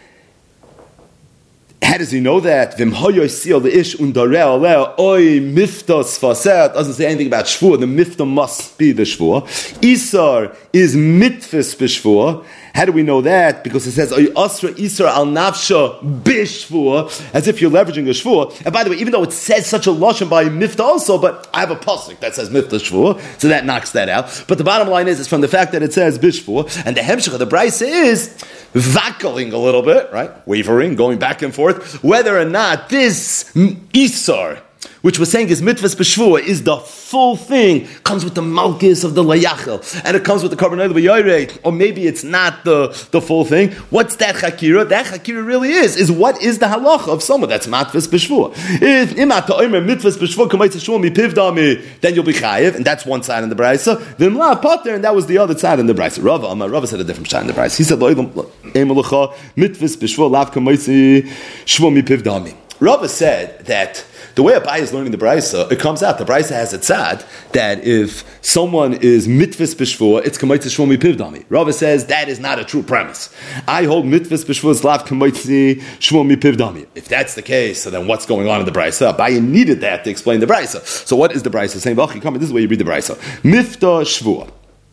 Speaker 1: How does he know that? Vim hoyoy seal the ish undare aleh oy mifta sfaser. Doesn't say anything about shvua. The mifta must be the shvua. Isar is mitfis b'shvua. How do we know that? Because it says, Asra Isra al Nafsha Bishvua, as if you're leveraging a shvua. And by the way, even though it says such a lashon by mifta also, but I have a pasuk that says mifta shvua, so that knocks that out. But the bottom line is, it's from the fact that it says Bishvua, and the hemshech of the Brisa is vackling a little bit, right? Wavering, going back and forth, whether or not this Isar, which we're saying is mitzvahs b'shvua, is the full thing, comes with the malchus of the layachel, and it comes with the karbanot v'yorei, or maybe it's not the, the full thing. What's that chakira? That chakira really is, is what is the halacha of someone that's matvas b'shvua. If imat ha'omer mitzvahs b'shvua k'mayt shvua mipivdami, then you'll be chayiv, and that's one side in the brisa. Then la pater, and that was the other side in the brisa. Rava, Amar, Rava said a different side in the brisa. He said, mitzvahs b'shvua lav k'mayt shvua mipivdami. Rava said that the way Abai is learning the Brisa, it comes out. The Brisa has a tzad that if someone is mitvus b'shvua, it's k'maytzi shvua mipivdami. Rava says that is not a true premise. I hold mitvus b'shvua is lav k'maytzi shvua mipivdami. If that's the case, so then what's going on in the Brisa? Abai needed that to explain the Brisa. So what is the Brisa saying? This is the way you read the Brisa. Mifta shvua.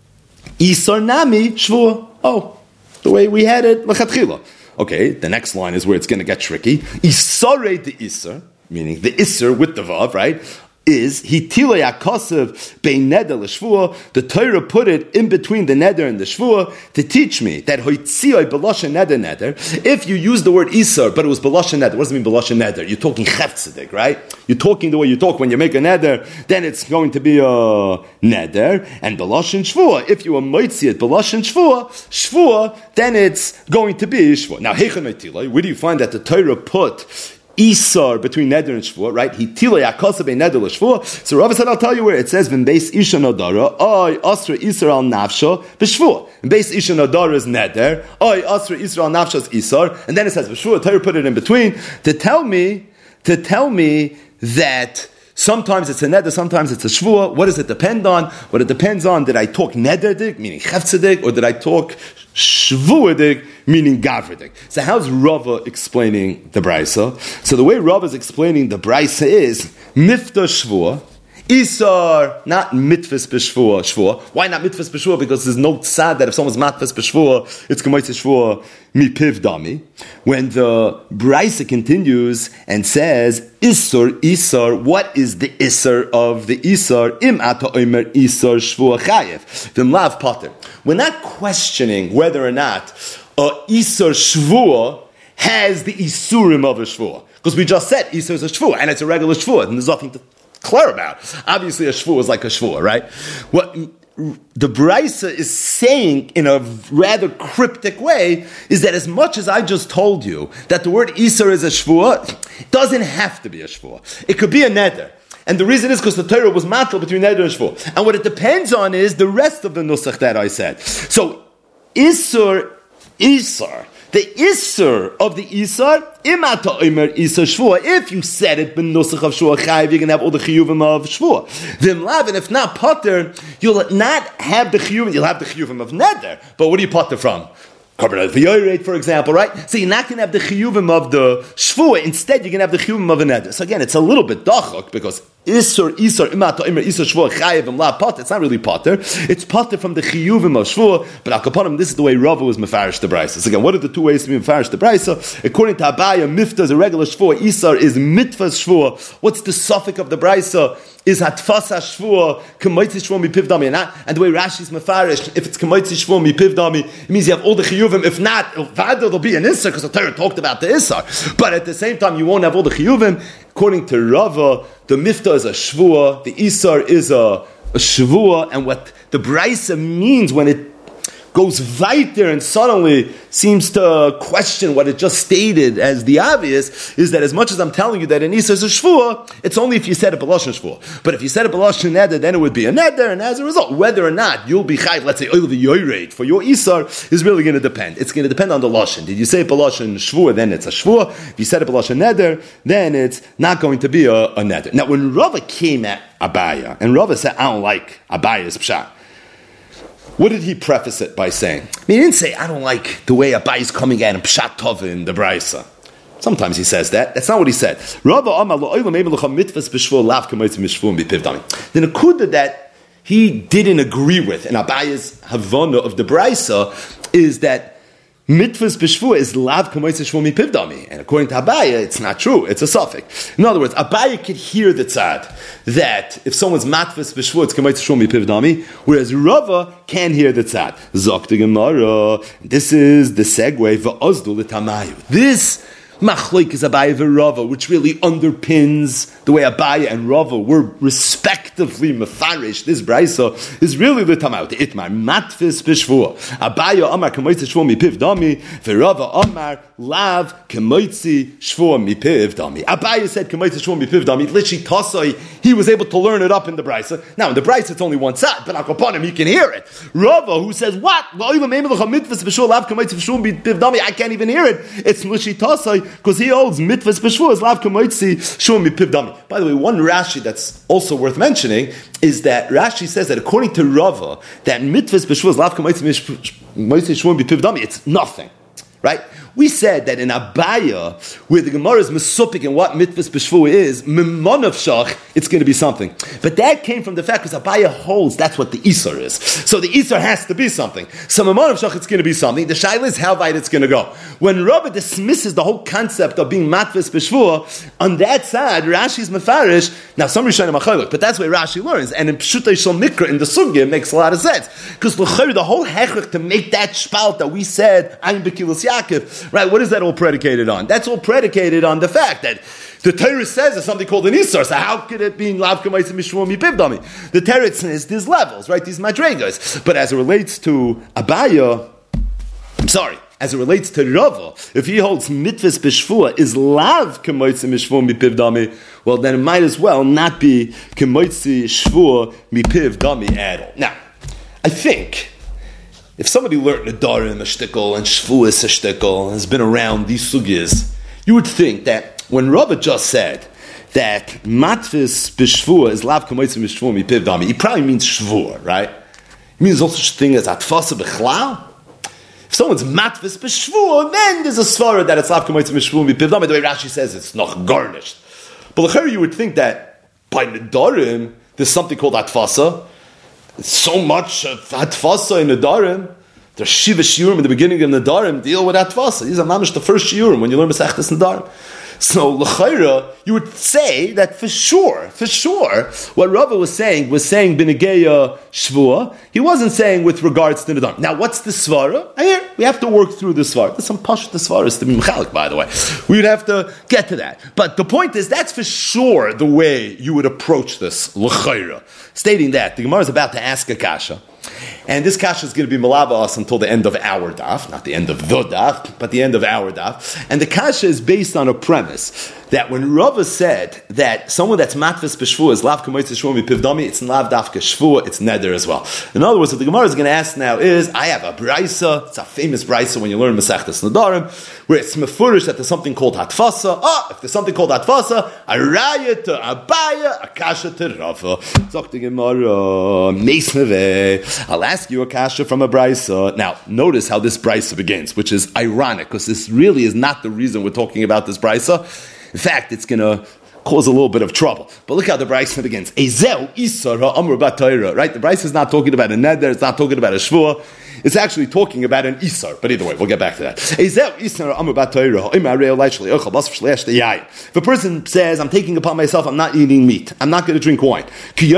Speaker 1: Isar nami shvua. Oh, the way we had it, l'chatchila. Okay, the next line is where it's going to get tricky. Isare the Isar, meaning the Isser with the Vav, right, is Hitilei HaKosev Bein Neder L'Shvua. The Torah put it in between the Neder and the Shvua to teach me that Hoitzioi B'Loshen Neder Neder. If you use the word Isser, but it was B'Loshen Neder, what does it mean B'Loshen Neder? You're talking Cheftzedek, right? You're talking the way you talk when you make a Neder, then it's going to be a Neder, and B'Loshen Shvua. If you are Moitzi it B'Loshen Shvua, Shvua, then it's going to be Shvua. Now, Heichen Hoitilei, where do you find that the Torah put Isar between Neder and Shvua, right? He tilei akasa be Neder l'Shvua. So Rava said, I'll tell you where it says, "V'in beis isha nadara, oy asra Isar al nafsha b'Shvua." In beis isha nadara is Neder, oy asra Isar al nafsha is Isar, and then it says b'Shvua. Torah put it in between to tell me, to tell me that sometimes it's a neder, sometimes it's a shvua. What does it depend on? What it depends on, did I talk nederdik, meaning cheftzedik, or did I talk shvuadik, meaning gavridik? So how's Rava explaining the Brisa? So the way Rava is explaining the Brisa is, mifta shvua, Isar, not mitvus b'shvua, shvua. Why not mitvus b'shvua? Because there's no tzad that if someone's matvus b'shvua, it's k'moitzi shvua mipiv dami. When the Braisa continues and says, Isar, Isar, what is the Isar of the Isar? Im ata omer Isar shvua chayev. V'im lav pater. We're not questioning whether or not a Isar shvua has the Isurim of a shvua. Because we just said Isar is a shvua, and it's a regular shvua, and there's nothing to clear about. Obviously, a shvua is like a shvua, right? What the Braisa is saying in a rather cryptic way is that as much as I just told you that the word Isar is a shvua, it doesn't have to be a shvua. It could be a neder. And the reason is because the Torah was matal between neder and shvua. And what it depends on is the rest of the nusach that I said. So, Isar, Isar, the Isser of the Isar, imata omer Isar shvua. If you said it ben nusach of shvua chayiv, you're going to have all the chiyuvim of shvua. V'im lav, and if not potter, you'll not have the chiyuvim. You'll have the chiyuvim of neder. But what do you potter from? Korban v'yoyreit, for example, right? So you're not going to have the chiyuvim of the shvua. Instead, you're going to have the chiyuvim of a neder. So again, it's a little bit dachok because Isar, Isar, imata omer Isar shvua chayiv and lav potter. It's not really potter. It's potter from the chiyuvim of shvua. But al kaponim, this is the way Rava was mefarish the brisa. So again, what are the two ways to be mefarish the brisa? According to Abaya, mifta is a regular shvua. Isar is mitvas shvua. What's the suffix of the brisa? Is hatfasa shvua k'moitzi shvua mi pivdami, and the way Rashi is mefarish, if it's k'moitzi shvua mi pivdami, it means you have all the chiyuvim. If not, there'll be an isar because the Torah talked about the isar. But at the same time, you won't have all the chiyuvim. According to Rava, the mifta is a shvua, the isar is a, a shvua, and what the brisa means when it goes right there and suddenly seems to question what it just stated as the obvious, is that as much as I'm telling you that an Isar is a shvua, it's only if you said a B'lashon shvua. But if you said a B'lashon neder, then it would be a neder, and as a result, whether or not you'll be chayv, let's say, oil the yoyreit for your Isar, is really going to depend. It's going to depend on the Lashon. Did you say B'lashon shvua, then it's a shvua. If you said a B'lashon neder, then it's not going to be a, a neder. Now, when Rava came at Abaya, and Rava said, I don't like Abaya's pshat, what did he preface it by saying? I mean, he didn't say, I don't like the way Abai is coming at him, pshat tov in the Braisa. Sometimes he says that. That's not what he said. The nekuda that he didn't agree with in Abaya's Havana of the Braisa is that mitvus b'shvua is lav k'moitzi shvua mi pivdami, and according to Abaya, it's not true. It's a suffix. In other words, Abaya could hear the tzad that if someone's matvus b'shvua, it's k'moitzi shvua mi pivdami, whereas Rava can hear the tzad. Zok the Gemara. This is the segue v'ozdu l'tamayu. This Machloik is Abaya v'Rava, which really underpins the way Abaya and Rava were respectively mefarish. This brisa is really the tamaut. Itmar matfis b'shvua. Abaya amar kemoitzi shvua mipiv dami, v'Rava amar lav kemoitzi shvua mipiv dami. Abaya said kemoitzi shvua mipiv dami. Literally tasai, he was able to learn it up in the brisa. Now in the brisa it's only one side, but upon him he can hear it. Rava, who says what? I can't even hear it. It's literally tasai, because he holds mitvas b'shvua is lav k'moitzi shvua mipiv dami. By the way, one Rashi that's also worth mentioning is that Rashi says that according to Rava, that mitvas b'shvua is lav k'moitzi shvua mipiv dami, it's nothing, right? We said that in Abaya, where the Gemara is mesupik and what mitvas b'shvua is, mimonav shach, it's going to be something. But that came from the fact because Abaya holds that's what the Isar is. So the Isar has to be something. So mimonav shach, it's going to be something. The shaila is how wide it's going to go. When Rabbi dismisses the whole concept of being matvas b'shvua, on that side, Rashi's mefarish. Now some Rishonim machaluk, but that's where Rashi learns. And in Pshutei Shel Mikra in the Sugya, it makes a lot of sense because the whole hechrich to make that shpalt that we said Ayin B'Kilas Yaakov. Right, what is that all predicated on? That's all predicated on the fact that the Torah says there's something called an Isar, so how could it be Lav K'moitzi Mishvua Mipivdami? The Torah says there's levels, right, these madregas. But as it relates to Abaya, I'm sorry, as it relates to Rava, if he holds mitvas b'shvua is Lav K'moitzi Mishvua Mipivdami, well then it might as well not be K'moitzi Shvua Mipivdami at all. Now, I think if somebody learned Nadarim a shtickle and Shvuas a shtickle and has been around these sugyas, you would think that when Rava just said that matvis b'shvua is lav k'moitzi b'shvua mipiv dami, he probably means shvua, right? He means also such a thing as atfasa b'chlal. If someone's matvis b'shvua, then there's a svara that it's lav k'moitzi b'shvua mipiv dami. The way Rashi says it's not garnished. But l'chayr you would think that by Nadarim, there's something called Hatfasa. So much of Hatfasa in the Darim. There's Shiva Shiurim in the beginning of the Darim deal with Hatfasa. These are mamish the first Shiurim when you learn Masechtas Nedarim. So l'chayra, you would say that for sure, for sure, what Rava was saying was saying b'negeya shvua. He wasn't saying with regards to Nedarim. Now, what's the svara? Here we have to work through the svara. There's some pashut the svaras to be mechalik, by the way. We would have to get to that. But the point is, that's for sure the way you would approach this l'chayra. Stating that the Gemara is about to ask a kasha. And this kasha is going to be malava us until the end of our daf, not the end of the daf, but the end of our daf. And the kasha is based on a premise that when Rava said that someone that's matvis b'shvua is lav kamoitz shvua mipivdami, it's lav dafka shvua, it's neder as well. In other words, what the Gemara is going to ask now is, I have a brisa, it's a famous brisa when you learn Masechtas Nedarim, where it's mefurish that there's something called hatfasa. Ah, if there's something called hatfasa, a raya to abaya, a kasha to Rava. Zok the Gemara, meis meveh. I'll ask you a kasha from a brisa. Now, notice how this brisa begins, which is ironic, because this really is not the reason we're talking about this brisa. In fact, it's going to cause a little bit of trouble. But look how the brisa begins. Ezeu isar ha'amr b'Torah. Right? The brisa is not talking about a neder. It's not talking about a shvua. It's actually talking about an isar. But either way, we'll get back to that. Ezeu isar ha'amr b'Torah. If a person says, I'm taking upon myself, I'm not eating meat. I'm not going to drink wine.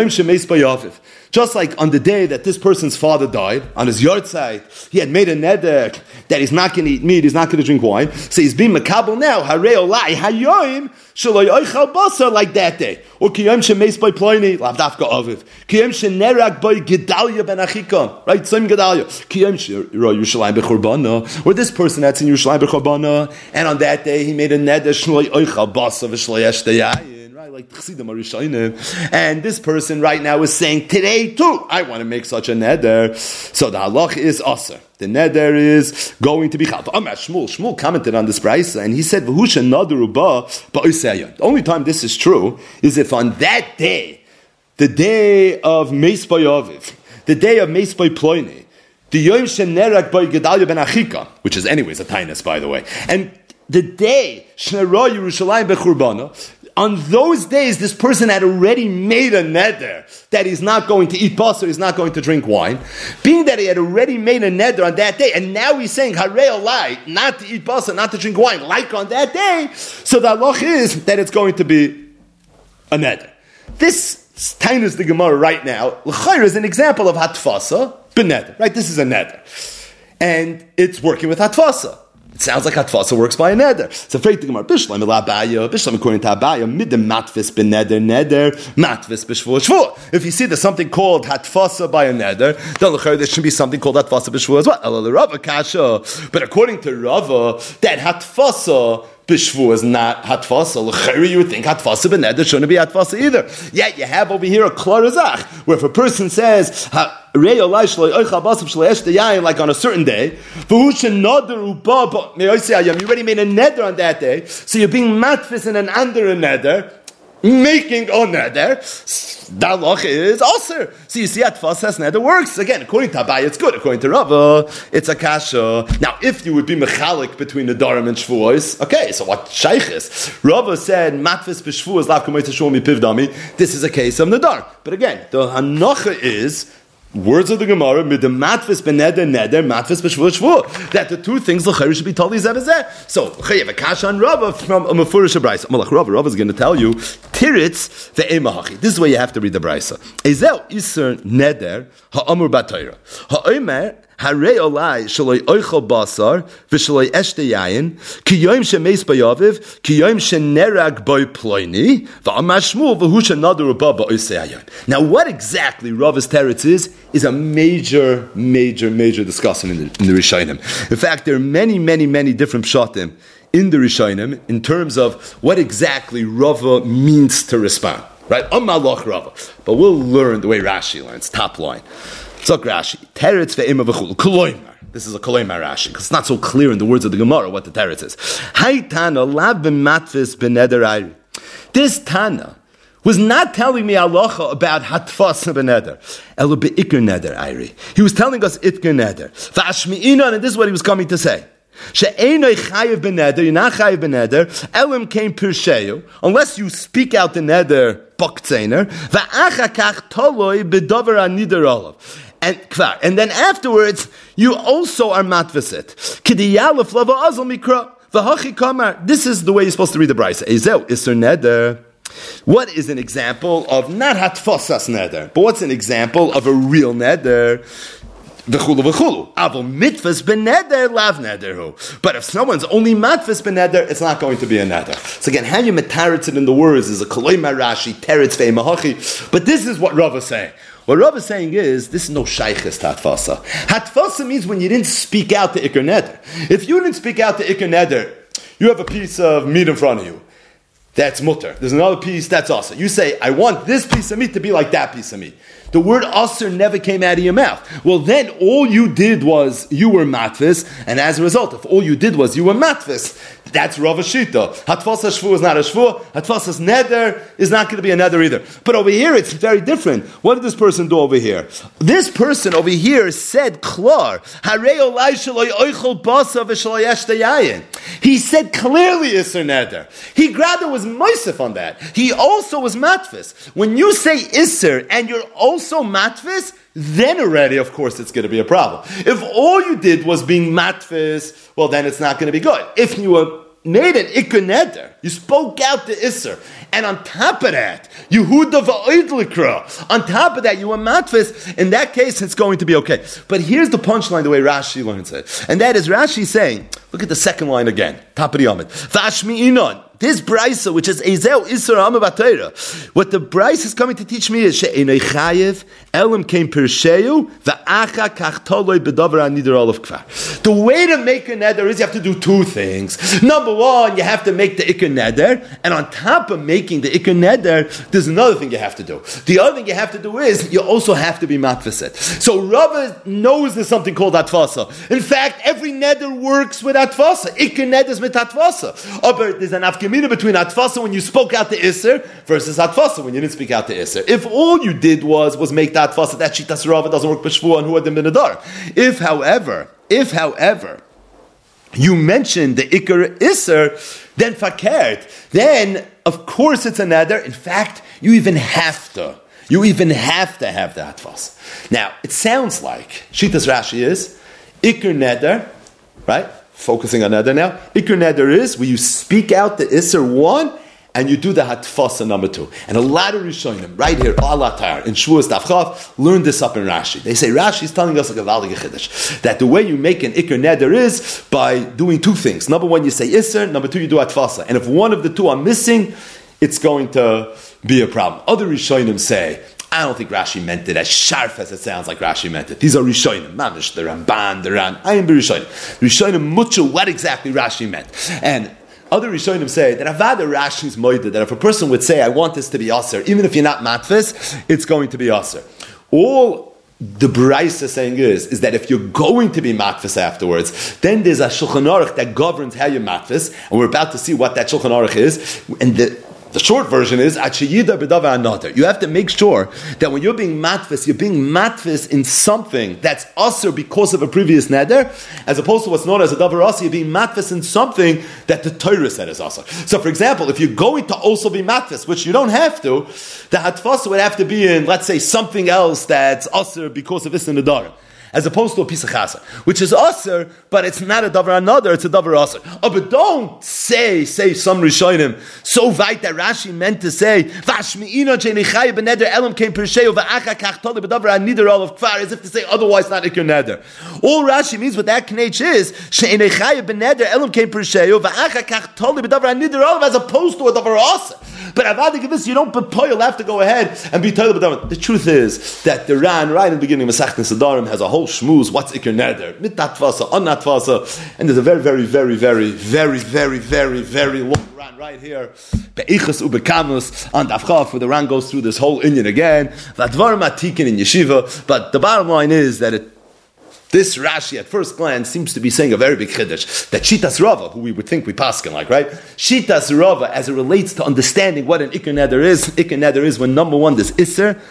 Speaker 1: Just like on the day that this person's father died, on his yahrzeit, he had made a neder that he's not going to eat meat, he's not going to drink wine. So he's being makabel now. Harei olai hayoim shaloi oichal basar, like that day. Or kiyom shemeis by ploini lav dafka aviv. Kiyom shenerag by Gedalia ben Achika. Right, same Gedalia. Kiyom shero Yerushalayim bechurbana. Or this person that's in Yerushalayim bechurbana, and on that day he made a neder shaloi oichal basar v'shaloi eshteyayim. Right, like Chasidim Arishanim, and this person right now is saying, today too, I want to make such a neder. So the halach is aser. The neder is going to be chal. Shmuel, Shmuel commented on this brisa, and he said, "V'husha nadaru ba ba'oseya." The only time this is true is if on that day, the day of Meis Bayaviv, the day of Meis Ploini, the Yom Shenerag by Gedalia ben Achika, which is anyways a tainus, by the way, and the day Shnera Yerushalayim bechurbana. On those days, this person had already made a neder that he's not going to eat basar, he's not going to drink wine. Being that he had already made a neder on that day, and now he's saying, harei olai, not to eat basar, not to drink wine, like on that day, so the halach is that it's going to be a neder. This tainus the Gemara right now, l'chayr is an example of hatfasa, b'neder, right? This is a neder. And it's working with hatfasa. It sounds like Hatfasa works by a neder. It's afraid to Gemara. Bishlam ila Abaya. Bishlam according to Abaya. Mid the matvis ben neder neder. Matvis b'shvua shvua. If you see there's something called Hatfasa by a neder, then there should be something called Hatfasa b'shvua as well. Ela Rava kasha. But according to Rava, that Hatfasa b'shvua is not Hatfasa. L'chayri, you would think Hatfasa ben neder shouldn't be Hatfasa either. Yet you have over here a klarazach, where if a person says like on a certain day, you already made a neder on that day, so you're being matfis in an under a neder, making a neder. That loch is aser. So you see, Hatfas has neder works again. According to Abai, it's good. According to Rava, it's a kasha. Now, if you would be mechalik between the darim and shvuos, okay. So what shaykh is? Rava said matfis b'shvuos lav kamoitz shvuos mi pivdami. This is a case of nedar. But again, the hanocha is. Words of the Gemara, mid the matvis beneder neder, matvis b'shvua shvua. That the two things l'chayr should be totally zeh. So chayev a kasha on Rava from a mefurish brisa. Malach Rava, Rava is going to tell you tiritz ve'emahachi. This is where you have to read the brisa. Ezel iser neder ha'amur b'Torah ha'omer. Harei olai shaloi oichel basar v'shaloi eshte yayin ki yom shemeis bayaviv ki yom shenerag boy ploini v'amashmu v'hu shenadaru ba ba'oseyayin. Now, what exactly Rava's teretz is is a major, major, major discussion in the, in the Rishonim. In fact, there are many, many, many different pshatim in the Rishonim in terms of what exactly Rava means to respond. Right? Amalach Rava. But we'll learn the way Rashi learns. Top line. Zok Rashi, teretz ve'ema v'chulu, koloimar. This is a koloimar Rashi, because it's not so clear in the words of the Gemara what the teretz is. Hay Tana, lav b'matvis b'neder ayri. This Tana was not telling me halacha about hatfas b'neder, elo be'ikr neder ayri. He was telling us ikr neder. V'ashmi'inan, and this is what he was coming to say. She'enoi chayiv b'neder, you're not chayiv b'neder, elim kein pirsheyu, unless you speak out the neder, bakzener, va'achakach toloi b'dover anider olav. And kvar, and then afterwards, you also are matvasit. Kidiyalef lava azal mikra, v'hachi kamar. This is the way you're supposed to read the brayse. Ezel iser neder. What is an example of not hatfasas neder, but what's an example of a real neder? V'chulu v'chulu. Avol mitvas beneder lav nederhu. But if someone's only matvas beneder, it's not going to be a neder. So again, how you metaritz it in the words is a koloi marashi, teretz ve'emahachi. But this is what Rav is saying. What Rav is saying is, this is no shaykhis to hatfasa. Hatfasa means when you didn't speak out the ikar neder. If you didn't speak out the ikar neder, you have a piece of meat in front of you. That's mutter. There's another piece, that's also. You say, I want this piece of meat to be like that piece of meat. The word asr never came out of your mouth. Well, then all you did was you were matvis, and as a result, if all you did was you were matvis, that's Rav Shita. Hatfasa shvu is not a shvu. Hatfasa's neder is not going to be a neder either. But over here, it's very different. What did this person do over here? This person over here said klar. He said clearly iser neder. He rather was moisef on that. He also was matvis. When you say iser and you're also matvis, then already, of course, it's going to be a problem. If all you did was being matvis, well, then it's not going to be good. If you were made an ikar neder, you spoke out the iser, and on top of that, Yehuda va'oid, on top of that, you were matvis, in that case, it's going to be okay. But here's the punchline, the way Rashi learns it. And that is Rashi saying, look at the second line again, top of the Amid. Vashmi inon. This brayso, which is Ezel Isser Hamabatayra, what the brayso is coming to teach me is she'enei chayev elim kein pirsheyu va'acha kach toloi b'davar anider olav kvar. The way to make a neder is you have to do two things. Number one, you have to make the ikar neder, and on top of making the ikar neder, there's another thing you have to do. The other thing you have to do is you also have to be matvaset. So Rava knows there's something called atfasa. In fact, every neder works with atfasa. Ikar neder is with atfasa. But there's an afkim between atfasa when you spoke out the iser versus atfasa when you didn't speak out the iser. If all you did was was make the atfasa, that shitas rava doesn't work b'shvua and huadim bin adar. If, however, if, however, you mention the ikar iser, then fakert, then of course it's a neder. In fact, you even have to. You even have to have the atfasa. Now, it sounds like shitas Rashi is ikar neder, right? Focusing on neder now. Ikar neder is where you speak out the iser one and you do the hatfasa number two. And a lot of Rishonim, right here, Alatar, in Shavuos Daf Chav, learn this up in Rashi. They say Rashi is telling us like a Valig Chiddush, that the way you make an ikar neder is by doing two things. Number one, you say iser. Number two, you do hatfasa. And if one of the two are missing, it's going to be a problem. Other Rishonim say, I don't think Rashi meant it as sharp as it sounds like Rashi meant it. These are Rishonim, Mamish, the Ramban, the Ran. I am the Rishonim. Rishonim mucho what exactly Rashi meant. And other Rishonim say that Avada Rashi's moida, that if a person would say, I want this to be aser, even if you're not matvis, it's going to be aser. All the Braisa is saying is, is that if you're going to be matvis afterwards, then there's a Shulchan Aruch that governs how you're matvis, and we're about to see what that Shulchan Aruch is, and the The short version is, you have to make sure that when you're being matvis, you're being matvis in something that's aser because of a previous neder, as opposed to what's known as a davar aser, you're being matvis in something that the Torah said is aser. So for example, if you're going to also be matvis, which you don't have to, the hatfasa would have to be in, let's say, something else that's aser because of this in the davar, as opposed to a piece of chasa, which is aser, but it's not a davar another, it's a davar aser. Oh, but don't say, say some Rishonim, so weit that Rashi meant to say, Vashmi'ino chenichai beneder elam kein persheo va'acha kachtoli b'davar anider all of kfar, as if to say otherwise not ikar neder. All Rashi means with that knech is, chenichai beneder elam kein persheo va'acha kachtoli b'davar anider all of, as opposed to a davar aser. But Avada give this, you don't put you'll have to go ahead and be told about. The truth is that the Ran, right in the beginning of Masechtas Nedarim, has a whole shmooze. What's ikar neder? Mit natvasa, on natvasa, and there's a very, very, very, very, very, very, very, very long Ran right here. Be'ichas ubekamus on Daf Chav, where the Ran goes through this whole Inyan again. Vadvar matikin in yeshiva. But the bottom line is that it. This Rashi, at first glance, seems to be saying a very big chiddush, that Shitas Rava, who we would think we paskin like, right? Shitas Rava, as it relates to understanding what an ikar neder is, ikar neder is when number one, there's iser,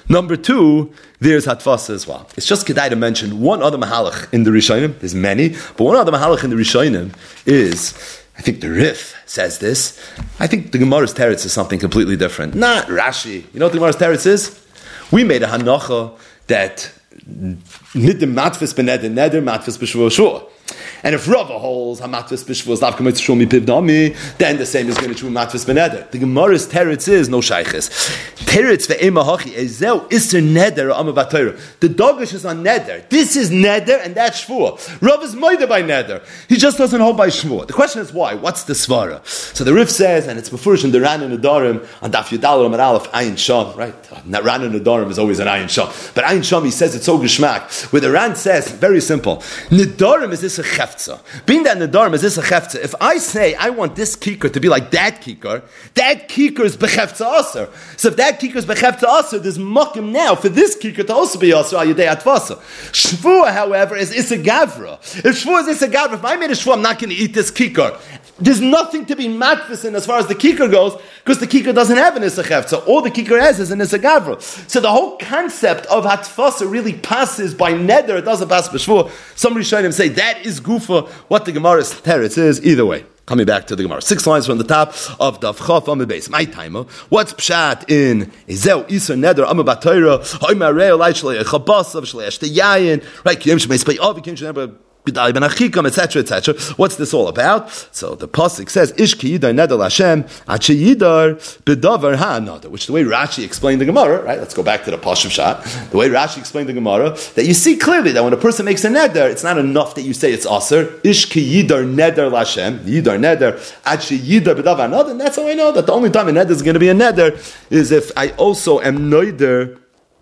Speaker 1: Number two, there's Hatfasa as well. It's just kedai to mention one other mahalach in the Rishonim. There's many, but one other mahalach in the Rishonim is, I think the Rif says this. I think the Gemara's teretz is something completely different. Not Rashi. You know what the Gemara's teretz is? We made a hanacha that nidim matfis beneder neder matfis b'shvur shur. And if Rava holds hamatvis b'shvur lav kamitz shul mipivdami, then the same is going to be true matfis beneder. The Gemara's teretz is no shayches. Teretz ve'ema hachi ezeu iser neder amma b'Torah. The dogish is on neder. This is neder and that's shvur. Rav is moide by neder. He just doesn't hold by shvur. The question is why? What's the svara? So the Rif says, and it's before in the Ran and the Darim on Daf Yudal Amar Aleph Ayin Sham, right? Ran and the Darim is always an Ayin Sham, but Ayin Sham he says it's so geschmack. Where the Ran says very simple, Nedarim is this a chefza. Being that Nedarim is this a chefza. If I say I want this kikar to be like that kikar, that kikar is bechefza aser. So if that kikar is bechefza aser, there's makim now for this kikar to also be aser ayudei atvasa. Shvua, however, is issa gavra. If shvua is issa gavra, if I made a shvua, I'm not going to eat this kikar. There's nothing to be matfis in as far as the kikar goes, because the kikar doesn't have an issa chefza. All the kikar has is an issa gavra. So the whole concept of hatfasa really passes by neder. It doesn't pass by shvua. Some Rishonim say that is gufa what the Gemara's teretz is. Either way, coming back to the Gemara, six lines from the top of Daf Chaf on the base. My timer. What's pshat in Ezeu Iser Neder Amma B'Torah Hoyma Rei Olay Shlei Chabasav Shlei Eshte Yayin Right Kiyem Shmeis Pei Avi Kiyem Shneber B'Dai Ben Achikam etc etc. What's this all about? So the pasuk says Ish Ki Yidar Neder Lashem Ache Yidar B'Davar HaNader, which the way Rashi explained the Gemara, right? Let's go back to the Pashup Shot. The way Rashi explained the Gemara, that you see clearly that when a person makes a neder, it's not enough that you say it's aser. Ish Ki Yidar Neder Lashem Yidar Neder Ache Yidar B'Davar HaNader, and that's how I know that the only time a neder is going to be a neder is if I also am noider.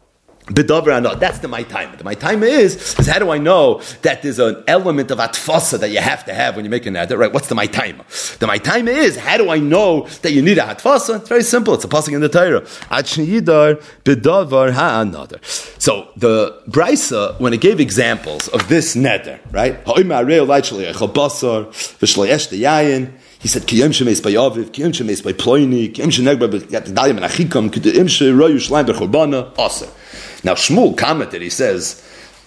Speaker 1: That's the my time. The my time is, is how do I know that there's an element of atfasa that you have to have when you make a neder, right? What's the my time? The my time is, how do I know that you need a atfasa? It's very simple. It's a pasuk in the Torah. So the Brisa, when it gave examples of this neder, right? He said, Kiyem shemeis by Aviv, Kiyem shemeis by Ploini, Kiyem shenegba b'Gedalim and Achikam, Kiyem sheroyu shleim b'Chorbana, Aser. Now Shmuel commented, he says,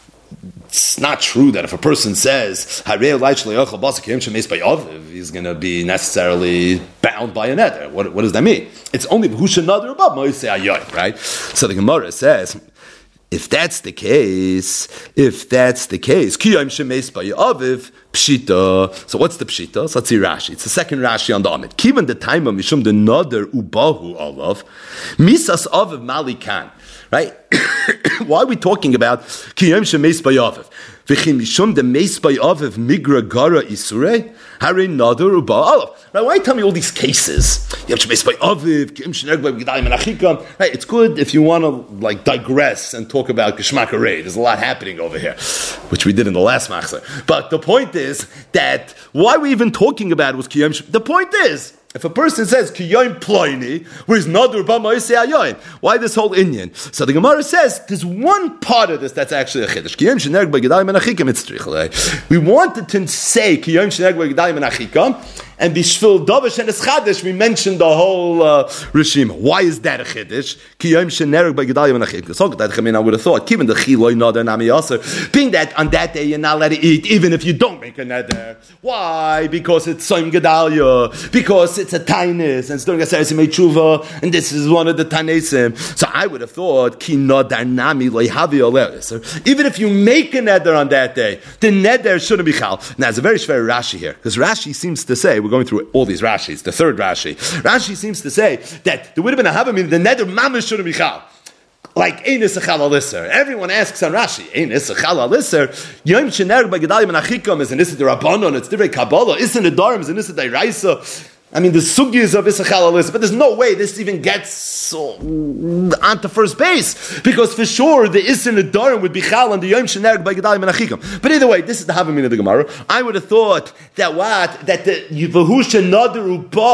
Speaker 1: it's not true that if a person says, Harei Olay Shlei Chabasav Kiyem shemeis by Aviv, he's going to be necessarily bound by a neder. What, what does that mean? It's only B'Husha Nader above Moisei Ayoy, right? So the Gemara says, if that's the case, if that's the case, Kiyam shemeis by Aviv, Pshita. So what's the Pshita? So let's see Rashi. It's the second Rashi on the Amid. Given the time of Mishum the Nader Ubahu Olav, Misas Aviv Malikan. Right? Why are we talking about Kiyam shemeis by Aviv? V'chim Mishum the meis by Aviv Migra Gara Isurei Harei Nader Ubahu Olav. Right? Why tell me all these cases? Kiyam shemeis by Aviv, Kiyam sheneg by Gedalim and Achikam. Right? It's good if you want to like digress and talk about Geshmak Harei. There's a lot happening over here, which we did in the last machzor. But the point is that why we're even talking about was Kiyam. The point is, if a person says Kiyam Ploini, where's Nadur Bama Yisei Ayoim? Why this whole Inyan? So the Gemara says there's one part of this that's actually a chiddush. Kiyam Sheneg B'Gedalim and Achikam. It's trichle. We wanted to say Kiyam Sheneg B'Gedalim and Achikam, and Bishvil Davish and Eschadish, we mentioned the whole uh, Rishima. Why is that a chiddush? Kiyam Sheneg B'Gedalim and Achikam. So that I mean, I would have thought, given the Chiloi Nader Nami Yaser, being that on that day you're not allowed to eat, even if you don't make a neder. Why? Because it's Soim Gedalia. Because it's a tainis, and it's during a Seres Yemei Tshuva, and this is one of the Tanesim. So I would have thought, Ki Nader Nami Leihavi Oleres. Even if you make a neder on that day, the neder shouldn't be chal. Now, it's a very shver Rashi here, because Rashi seems to say, we're going through all these Rashis, the third Rashi. Rashi seems to say that there would have been a havamim, the neder mamish shouldn't be chal. Like ein isachal alisser. Everyone asks on Rashi, ein isachal alisser. Yom shener b'gedalim and achikam is an issa de rabbanon. It's divrei kabbalah. Issa nedarim is an issa de raisa. I mean, the sugyas of isachal alisser, but there's no way this even gets uh, onto first base, because for sure the issa nedarim would be chal on the yom shener b'gedalim and achikam. But either way, this is the havamina of the Gemara. I would have thought that what that the yivahusha nadaru ba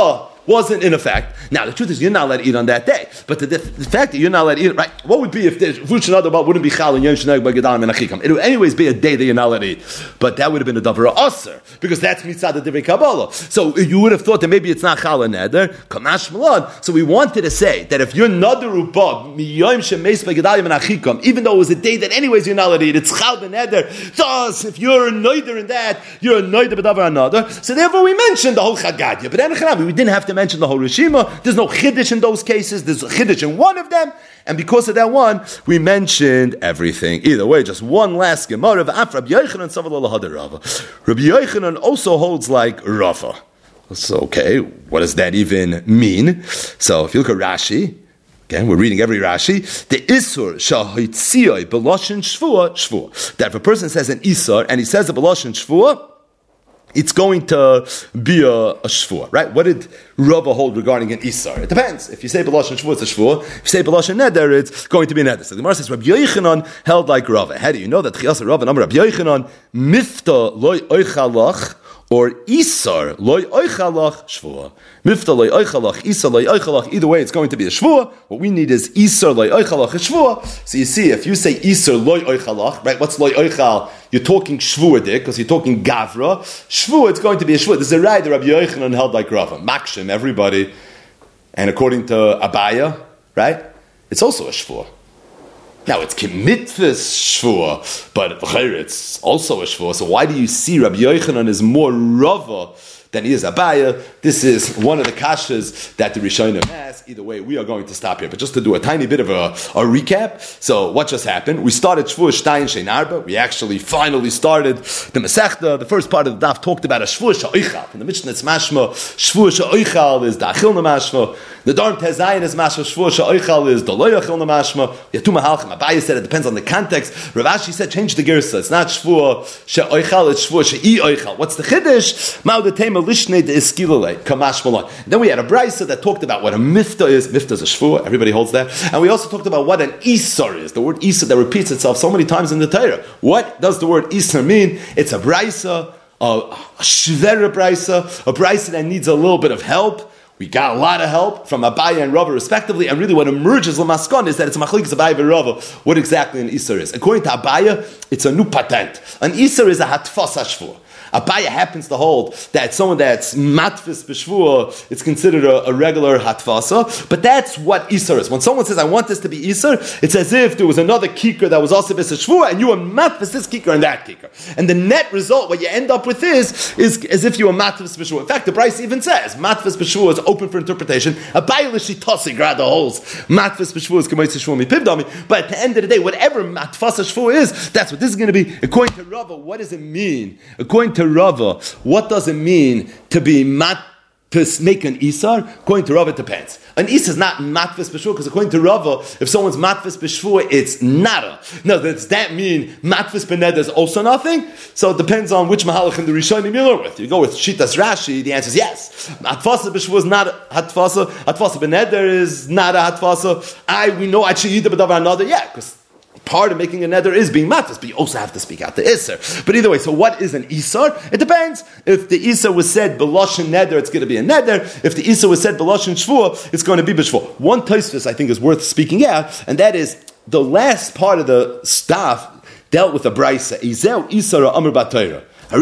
Speaker 1: wasn't in effect. Now, the truth is, you're not allowed to eat on that day. But the, the fact that you're not allowed to eat, right? What would be if there's Vush Nadar wouldn't be Chal and Yom Shenag by Gedalim and Achikam? It would anyways be a day that you're not allowed to eat. But that would have been a Davar Aser, because that's Mitzad the Divrei Kabbalah. So you would have thought that maybe it's not Chal and Neder, Kamash Malon. So we wanted to say that if you're Nadaru Bab, Miyom Shemeis by Gedalim and Achikam, even though it was a day that anyways you're not allowed to eat, it's Chal and Neder. Thus, if you're a Noider in that, you're a Noider B'Davar Another. So therefore we mentioned the whole Chad Gadya. But then we didn't have to mention the whole Rishima. There's no Chiddush in those cases. There's a Chiddush in one of them. And because of that one, we mentioned everything. Either way, just one last Gemara of Af Rabbi Yochanan Savala Lahadar Rava. Rabbi Yochanan also holds like Rava. So, okay, what does that even mean? So, if you look at Rashi, again, we're reading every Rashi, the Isur Shahitziyoi Beloshin Shvua Shvua. That if a person says an Isur and he says a Beloshin Shvua, it's going to be a, a shvua, right? What did Rava hold regarding an Isar? It depends. If you say Beloshin Shvua, it's a shvua. If you say Beloshin Neder, it's going to be a neder. So the Gemara says, Rabbi Yochanan held like Rava. How do you know that? Chiyas Rava, Amar Rabbi Yochanan, Mifta loy oichalach, or Isar loy oichalach shvua. Mifta loy oichalach, Isar loy oichalach. Either way, it's going to be a shvua. What we need is Isar loy oichalach, a shvua. So you see, if you say Isar loy oichalach, right? What's loy oichal? You're talking shvua dik, because you're talking gavra. Shvua, it's going to be a shvua. There's a right that Rabbi Yochanan held like Rava. Makshim, everybody. And according to Abaya, right? It's also a shvua. Now, it's kimitvus shvua, but it's also a shvua. So why do you see Rabbi Yochanan is more Rava than he is Abaya? This is one of the kashas that the Rishonim ask. Either way, we are going to stop here. But just to do a tiny bit of a, a recap. So what just happened? We started Shvua Shtein Shein Arba. We actually finally started the Masechta. The first part of the daf talked about a Shvua Sha'oichal. In the Mishnah it's mashma. Shvua Sha'oichal is the Achilna mashma. The Darm Tezayin is mashma. Shvua Sha'oichal is the Lo Achilna mashma. Yatum Halchim. Abaya said it depends on the context. Rav Ashi said change the girsa. It's not Shvua Sha'oichal. It's Shvua Sha'i Oichal. What's the Chiddush? Ma'u the Tema Lishne de Eskilale. Kamash Malon. Then we had a brisa that talked about what a mifta is. Mifta is a shvua. Everybody holds that. And we also talked about what an isar is. The word isar that repeats itself so many times in the Torah. What does the word isar mean? It's a brisa, a, a shvera brisa, a brisa that needs a little bit of help. We got a lot of help from Abaya and Rava respectively, and really what emerges l'maskon is that it's machlokes Abaya and Rava what exactly an isar is. According to Abaya, it's a new patent. An isar is a hatfas hashvua. Abaya happens to hold that someone that's matfis b'shvua, it's considered a, a regular hatfasa, but that's what Isar is. When someone says, I want this to be Isar, it's as if there was another kikar that was also b'shvua, and you were matfis this kikar and that kikar. And the net result, what you end up with is, is as if you were matfis b'shvua. In fact, the Bryce even says, matfis b'shvua is open for interpretation. Abaya l'shitasi grad the holes. Matfis b'shvua is k'moitz shvua mipivdami. But at the end of the day, whatever matfasa shvua is, that's what this is going to be. According to Rava, what does it mean? According to Rava, what does it mean to be matfis, make an isar? According to Rava, it depends. An isar is not matfis b'shvua, because according to Rava, if someone's matfis b'shvua, it's nada. No, does that mean matfis b'neder is also nothing? So it depends on which mahalach in the Rishonim you learn with. You go with Shitas Rashi, the answer is yes. Hatfasa b'shvua is not hatfasa. Hatfasa b'neder is not a hatfasa. I, we know actually either b'davar another, yeah, because part of making a neder is being matfis, but you also have to speak out the isar. But either way, so what is an isar? It depends. If the isar was said beloshin neder, it's going to be a neder. If the isar was said beloshin shvua, it's going to be b'shvua. One tosfos I think is worth speaking out, and that is the last part of the staff dealt with a brisa. Izeu isar amr b'Torah.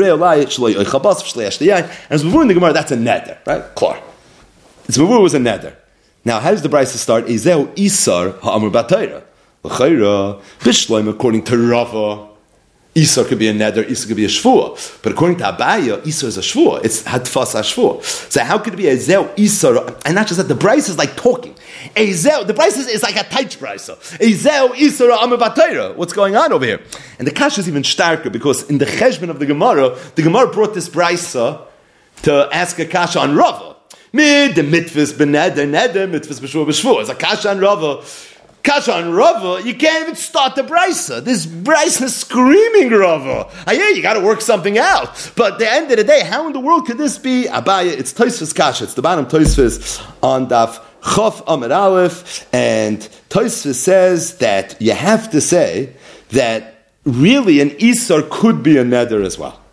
Speaker 1: And as before in the Gemara, that's a neder, right? Klar. It's before it was a neder. Now, how does the brisa start? Izeu isar ha'amr b'Torah. According to Rava, Isar could be a neder, Isar could be a shvua. But according to Abaya, Isar is a shvua. It's hatfas shvua. So how could it be a zeu Isar? And not just that, the brisa is like talking. A zeu, the brisa is, is like a taich brisa. A zeu Isar amar b'Torah. What's going on over here? And the kash is even starker because in the cheshbon of the Gemara, the Gemara brought this brisa to ask a kasha on Rava. Mid the mitvus b'neder, neder mitvus b'shvua b'shvua. It's a kasha on Rava. Kasha on Rava, you can't even start the brisa. This brisa is screaming Rava. I hear you got to work something out. But at the end of the day, how in the world could this be? Abaya, it's Tosfos Kasha. It's the bottom Tosfos on Daf Chof Amud Aleph. And Tosfos says that you have to say that really an Isar could be a neder as well.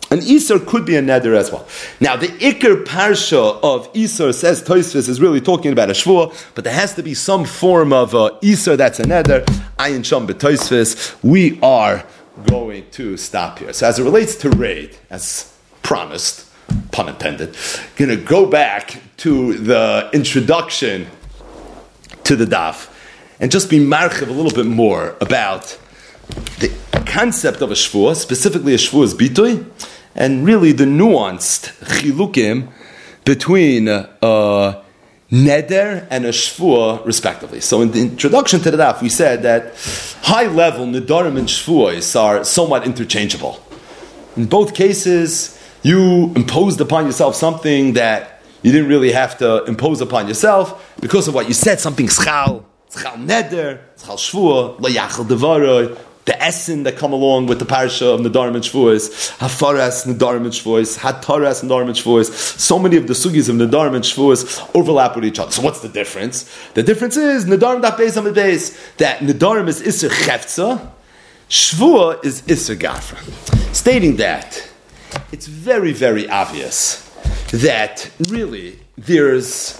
Speaker 1: An Isser could be a neder as well. Now, the Iker Parsha of Isser, says Tosfos, is really talking about a Shvuah, but there has to be some form of uh, Isser that's a neder. Ayin Sham b'Tosfos. We are going to stop here. So as it relates to Raid, as promised, pun intended, going to go back to the introduction to the daf and just be marchiv a little bit more about the concept of a Shvuah, specifically a Shvuah's bitui, and really the nuanced chilukim between a uh, neder and a shvuah, respectively. So in the introduction to the daf, we said that high-level nedarim and shvuahs are somewhat interchangeable. In both cases, you imposed upon yourself something that you didn't really have to impose upon yourself because of what you said, something schal, schal neder, schal shvuah, lo yachal devaroi, the essen that come along with the parasha of Nedarim and Shvuos, Hafaras, Nedarim and Shvuos, Hataras, Nedarim and Shvuos. So many of the sugis of Nedarim and Shvuos overlap with each other. So what's the difference? The difference is Nedarim that beis amid beis, that Nedarim is Isser Chefza, Shvuah is Isser Gafra. Stating that, it's very, very obvious that really there's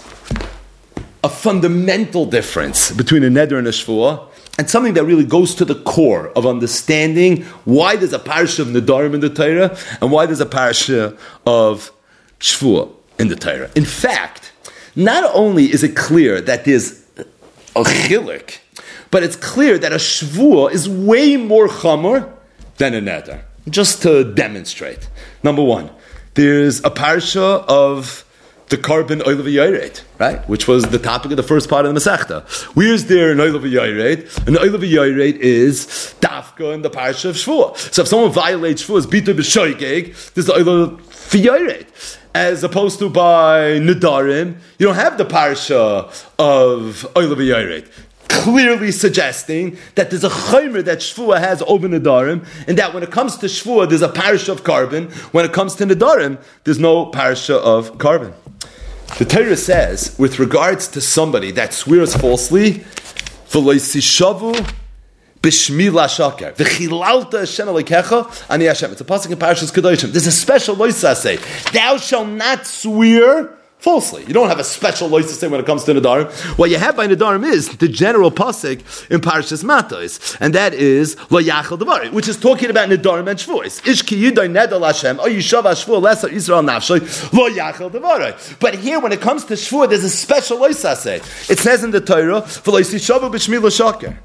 Speaker 1: a fundamental difference between a Neder and a Shvuah, and something that really goes to the core of understanding why there's a parasha of Nedarim in the Torah and why there's a parasha of Shvuah in the Torah. In fact, not only is it clear that there's a chiluk, but it's clear that a Shvuah is way more chamor than a Neder. Just to demonstrate. Number one, there's a parasha of the carbon oil of a yared, right? Which was the topic of the first part of the Masechta. Where's there an oil of a yared? An oil of a yared is dafka in the parasha of Shvuah. So if someone violates Shvuah's bito b'shoigeg, there's the oil of yared. As opposed to by Nedarim, you don't have the parasha of oil of a yared. Clearly suggesting that there's a chaymer that Shvuah has over Nedarim, and that when it comes to Shvuah, there's a parasha of carbon. When it comes to Nedarim, there's no parasha of carbon. The Torah says, with regards to somebody that swears falsely, v'loisishavu b'shmi la'shaker v'chilalta Hashem alekecha ani Hashem. It's a pasuk in Parashas Kedoshim. There's a special loisa say, thou shalt not swear falsely. You don't have a special lois to say when it comes to Nedarim. What you have by Nedarim is the general pasuk in Parashas Matos, and that is lo yachal devari, which is talking about Nedarim and Shvuos. Ish ki yudai nedal Hashem, o yishav hashvuah lesar Yisrael nafshay lo yachal devari. But here, when it comes to Shvuah, there's a special lois to say. It says in the Torah, v'lo yisishavu b'shmi l'shaker.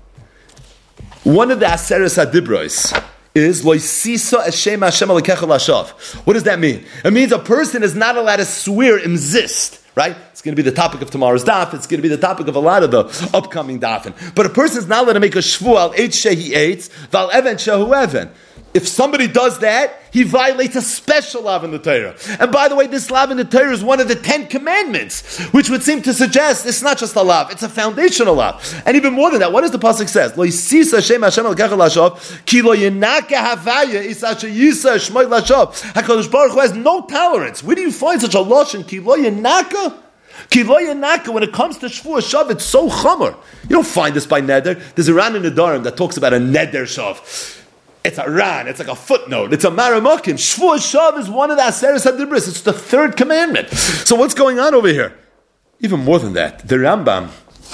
Speaker 1: One of the Aseres Adibros is loisisa Hashem Hashem alekecha lashav. What does that mean? It means a person is not allowed to swear imzist, right? It's going to be the topic of tomorrow's daf. It's going to be the topic of a lot of the upcoming dafin. But a person is not allowed to make a shvu al eitz shehi eitz val even shehu even. If somebody does that, he violates a special lav in the Torah. And by the way, this lav in the Torah is one of the Ten Commandments, which would seem to suggest it's not just a lav, it's a foundational lav. And even more than that, what does the pasuk says? Lo yisisa Hashem Hashem al kachal lashav, ki lo yenaka havaya is asher yisa shmoy lashav. HaKadosh Baruch Hu has no tolerance. Where do you find such a lashon? Ki lo yenaka? Ki lo yenaka, when it comes to Shvuah Shav, it's so chomer. You don't find this by Neder. There's a Ran in Nedarim that talks about a Neder Shav. It's a ran, it's like a footnote, it's a maramakim. Shvuah Shav is one of the Aseres HaDibros, it's the third commandment. So what's going on over here? Even more than that, the Rambam,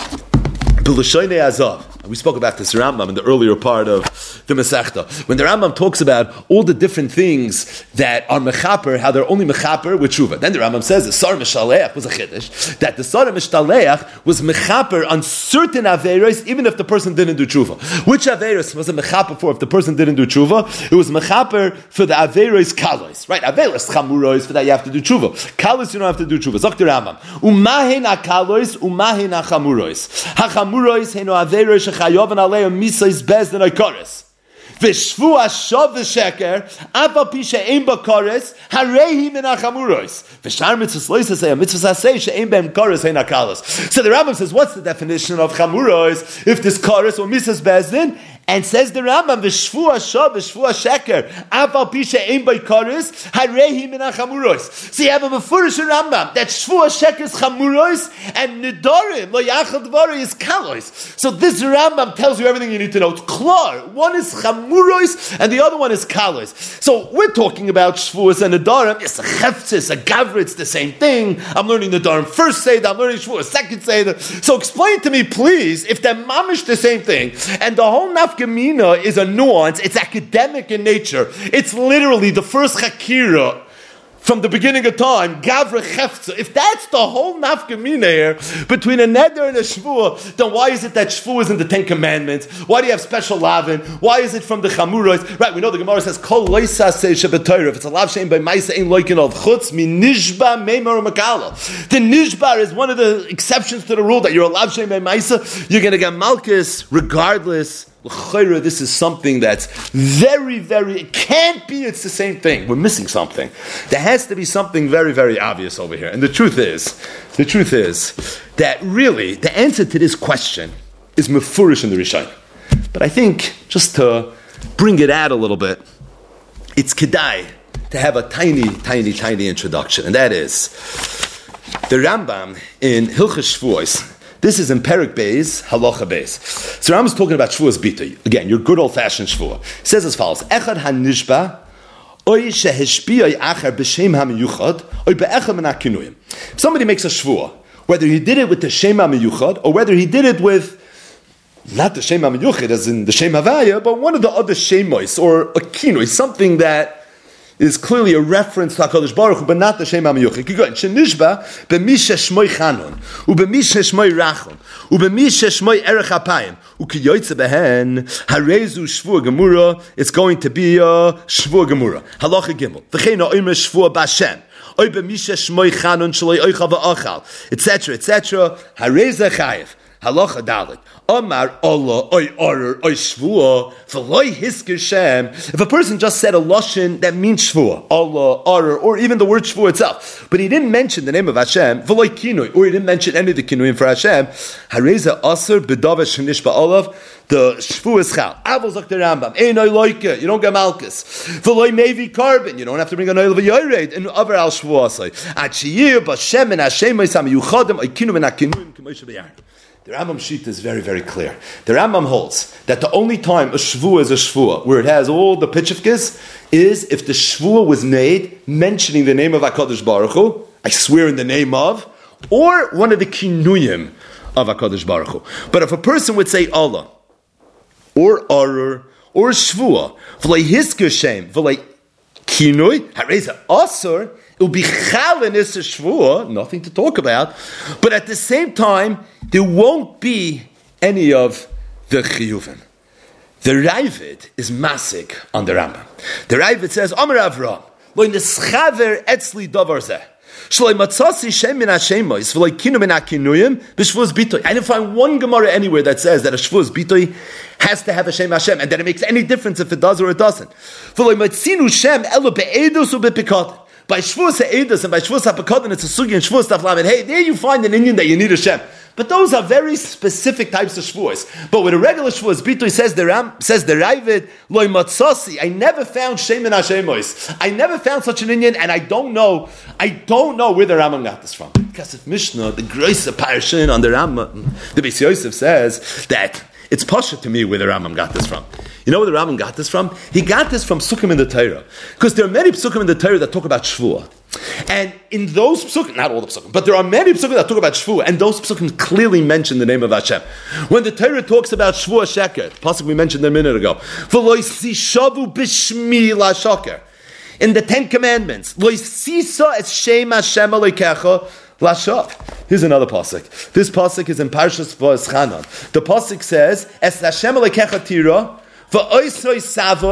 Speaker 1: B'Lashoinei Azav, we spoke about this Rambam in the earlier part of the Masechta. When the Rambam talks about all the different things that are mechaper, how they're only mechaper with tshuva. Then the Rambam says the Sar Mishaleach was a chiddush, that the Sar Mishaleach was mechaper on certain averos, even if the person didn't do tshuva. Which averos was a mechaper for if the person didn't do tshuva? It was mechaper for the averos kalos, right? Averos chamuros, for that you have to do tshuva. Kalos you don't have to do tshuva. Zok the Rambam. Umahen akalos, umahen achamuros. Hachamuros heno averos chayovan aleim misais bezdin oikoris. V'shvu hashav v'sheker, afa pisha ein bakaris, harehi min achamuros. V'shar mitzvahs lois say a mitzvahs say she'ein ben karis hein akalos. So the Rambam says, what's the definition of chamuros? If this karis or misas bezdin, And says the Rambam, v'shvu hashav, v'shvu hasheker, afal pisha ein by karis, harehi min hachamuros. So you have a mefurish Rambam, that shvu hasheker is chamuros, and nidarim, lo yachal dvari is kalos. So this Rambam tells you everything you need to know. It's klar. One is chamuros, and the other one is kalos. So we're talking about shvuas and nidarim. It's a cheftzis, a gavra, it's the same thing. I'm learning nidarim first seder, I'm learning shvuas second seder. So explain to me, please, if they're mamish the same thing, and the whole nafkamina is a nuance, it's academic in nature. It's literally the first chakira from the beginning of time, Gavra Chefza. If that's the whole nafkamina here between a neder and a shvuah, then why is it that shvuah is in the Ten Commandments? Why do you have special lavin? Why is it from the chamuros? Right, we know the Gemara says Kol loisa se shebetoyra. If it's a lav shein by ma'isa ein loikin of chutz mi nishba meimar makala. The nishbar is one of the exceptions to the rule that you're a lav shein by ma'isa. You're going to get malchus regardless. This is something that's very, very, it can't be it's the same thing. We're missing something. There has to be something very, very obvious over here. And the truth is, the truth is that really the answer to this question is mefurish in the Rishonim. But I think just to bring it out a little bit, it's kedai to have a tiny, tiny, tiny introduction. And that is the Rambam in Hilchos Shvuos. This is in Perik Beis, Halacha Beis. So Rambam is talking about Shvuas Bitui. Again, your good old-fashioned Shvuah. It says as follows: Echad hanishba, oy shehishpiyay acher b'shem hamiyuchad, oy be'echad min hakinuyim. If somebody makes a Shvuah, whether he did it with the Shem hamiyuchad, or whether he did it with not the Shem hamiyuchad as in the Shem havaya, but one of the other Shemois, or a kinuy, something that is clearly a reference to HaKadosh Baruch Hu, but not the Shem HaMiyuchid. Keep going. Shenishba b'misha shmoi Chanun, u'b'misha shmoi Rachum, u'b'misha shmoi Erech HaPayim, u'kiyoytze behen harezu shvua gemura. It's going to be a shvua gemura. Halacha Gimel. V'chein ha'omer shvua b'Hashem. Oy b'misha shmoi Chanun shaloi oicha v'achal, et cetera, et cetera. Hareza chayev. Halacha Dalet. Amar Allah oy orur oy shvua v'loy hisker Shem. If a person just said a lashon that means shvua, Allah, orur, or even the word shvua itself, but he didn't mention the name of Hashem, v'loy kinui, or he didn't mention any of the kinuim for Hashem, hareza aser b'dava shenish ba'olav. The shvu is chal. Avol zok the Rambam. Ein oy loike. You don't get malchus. V'loy mevi carbon. You don't have to bring an oil of a yored and over al shvu asay. At sheyir b'Hashem and Hashem oisam yuchadim oy kinu and hakinuim k'moshe b'yar. The Rambam Shita is very, very clear. The Rambam holds that the only time a shvuah is a shvuah, where it has all the pitchifkes, is if the shvuah was made mentioning the name of HaKadosh Baruch Hu, I swear in the name of, or one of the kinuyim of HaKadosh Baruch Hu. But if a person would say Allah, or Arur, or shvuah, v'lei hisker Shem, v'lei kinui, hareza asur, it will be chalin is a shvuah, nothing to talk about, but at the same time, there won't be any of the chiyuvim. The Ravid is masik on the Rambam. The Ravid says, Amar Avraham, lo nischaver etzli davar zeh. Shloi matzasi shem min hashemois, v'loi kinu min hakinuyim, b'shvuz bitoy. I didn't find one Gemara anywhere that says that a shvuz bitoy has to have a Shem Hashem, and that it makes any difference if it does or it doesn't. V'loi matzinu shem elo be'edus u be'pikot. By Shvuas HaEdus and by Shvuas HaPekadon, it's a sugi and Shvuas Taflamed. Hey, there you find an Indian that you need a Shem. But those are very specific types of Shvuas. But with a regular Shvuas, Bitoy says the Ram, says the Ravid, Loi Matzasi, I never found Shem in Hashemois. I never found such an Indian, and I don't know, I don't know where the Rambam got this from. Because if Mishnah, the Groise Parashin on the Rambam, the Beis Yosef says that it's pasha to me where the Rambam got this from. You know where the Rambam got this from? He got this from Psukim in the Torah. Because there are many Psukim in the Torah that talk about Shvuah. And in those Psukim, not all the Psukim, but there are many Psukim that talk about Shvuah, and those Psukim clearly mention the name of Hashem. When the Torah talks about Shvuah Sheker, pasuk we mentioned a minute ago, V'loi sishavu b'shmi la shoker. In the Ten Commandments, Loi sisa es shem Hashem aleikecha Lashav. Here's another pasuk. This pasuk is in Parshas Va'eschanan. The pasuk says, "Es Hashem alekecha tira, va'oisroi savoid,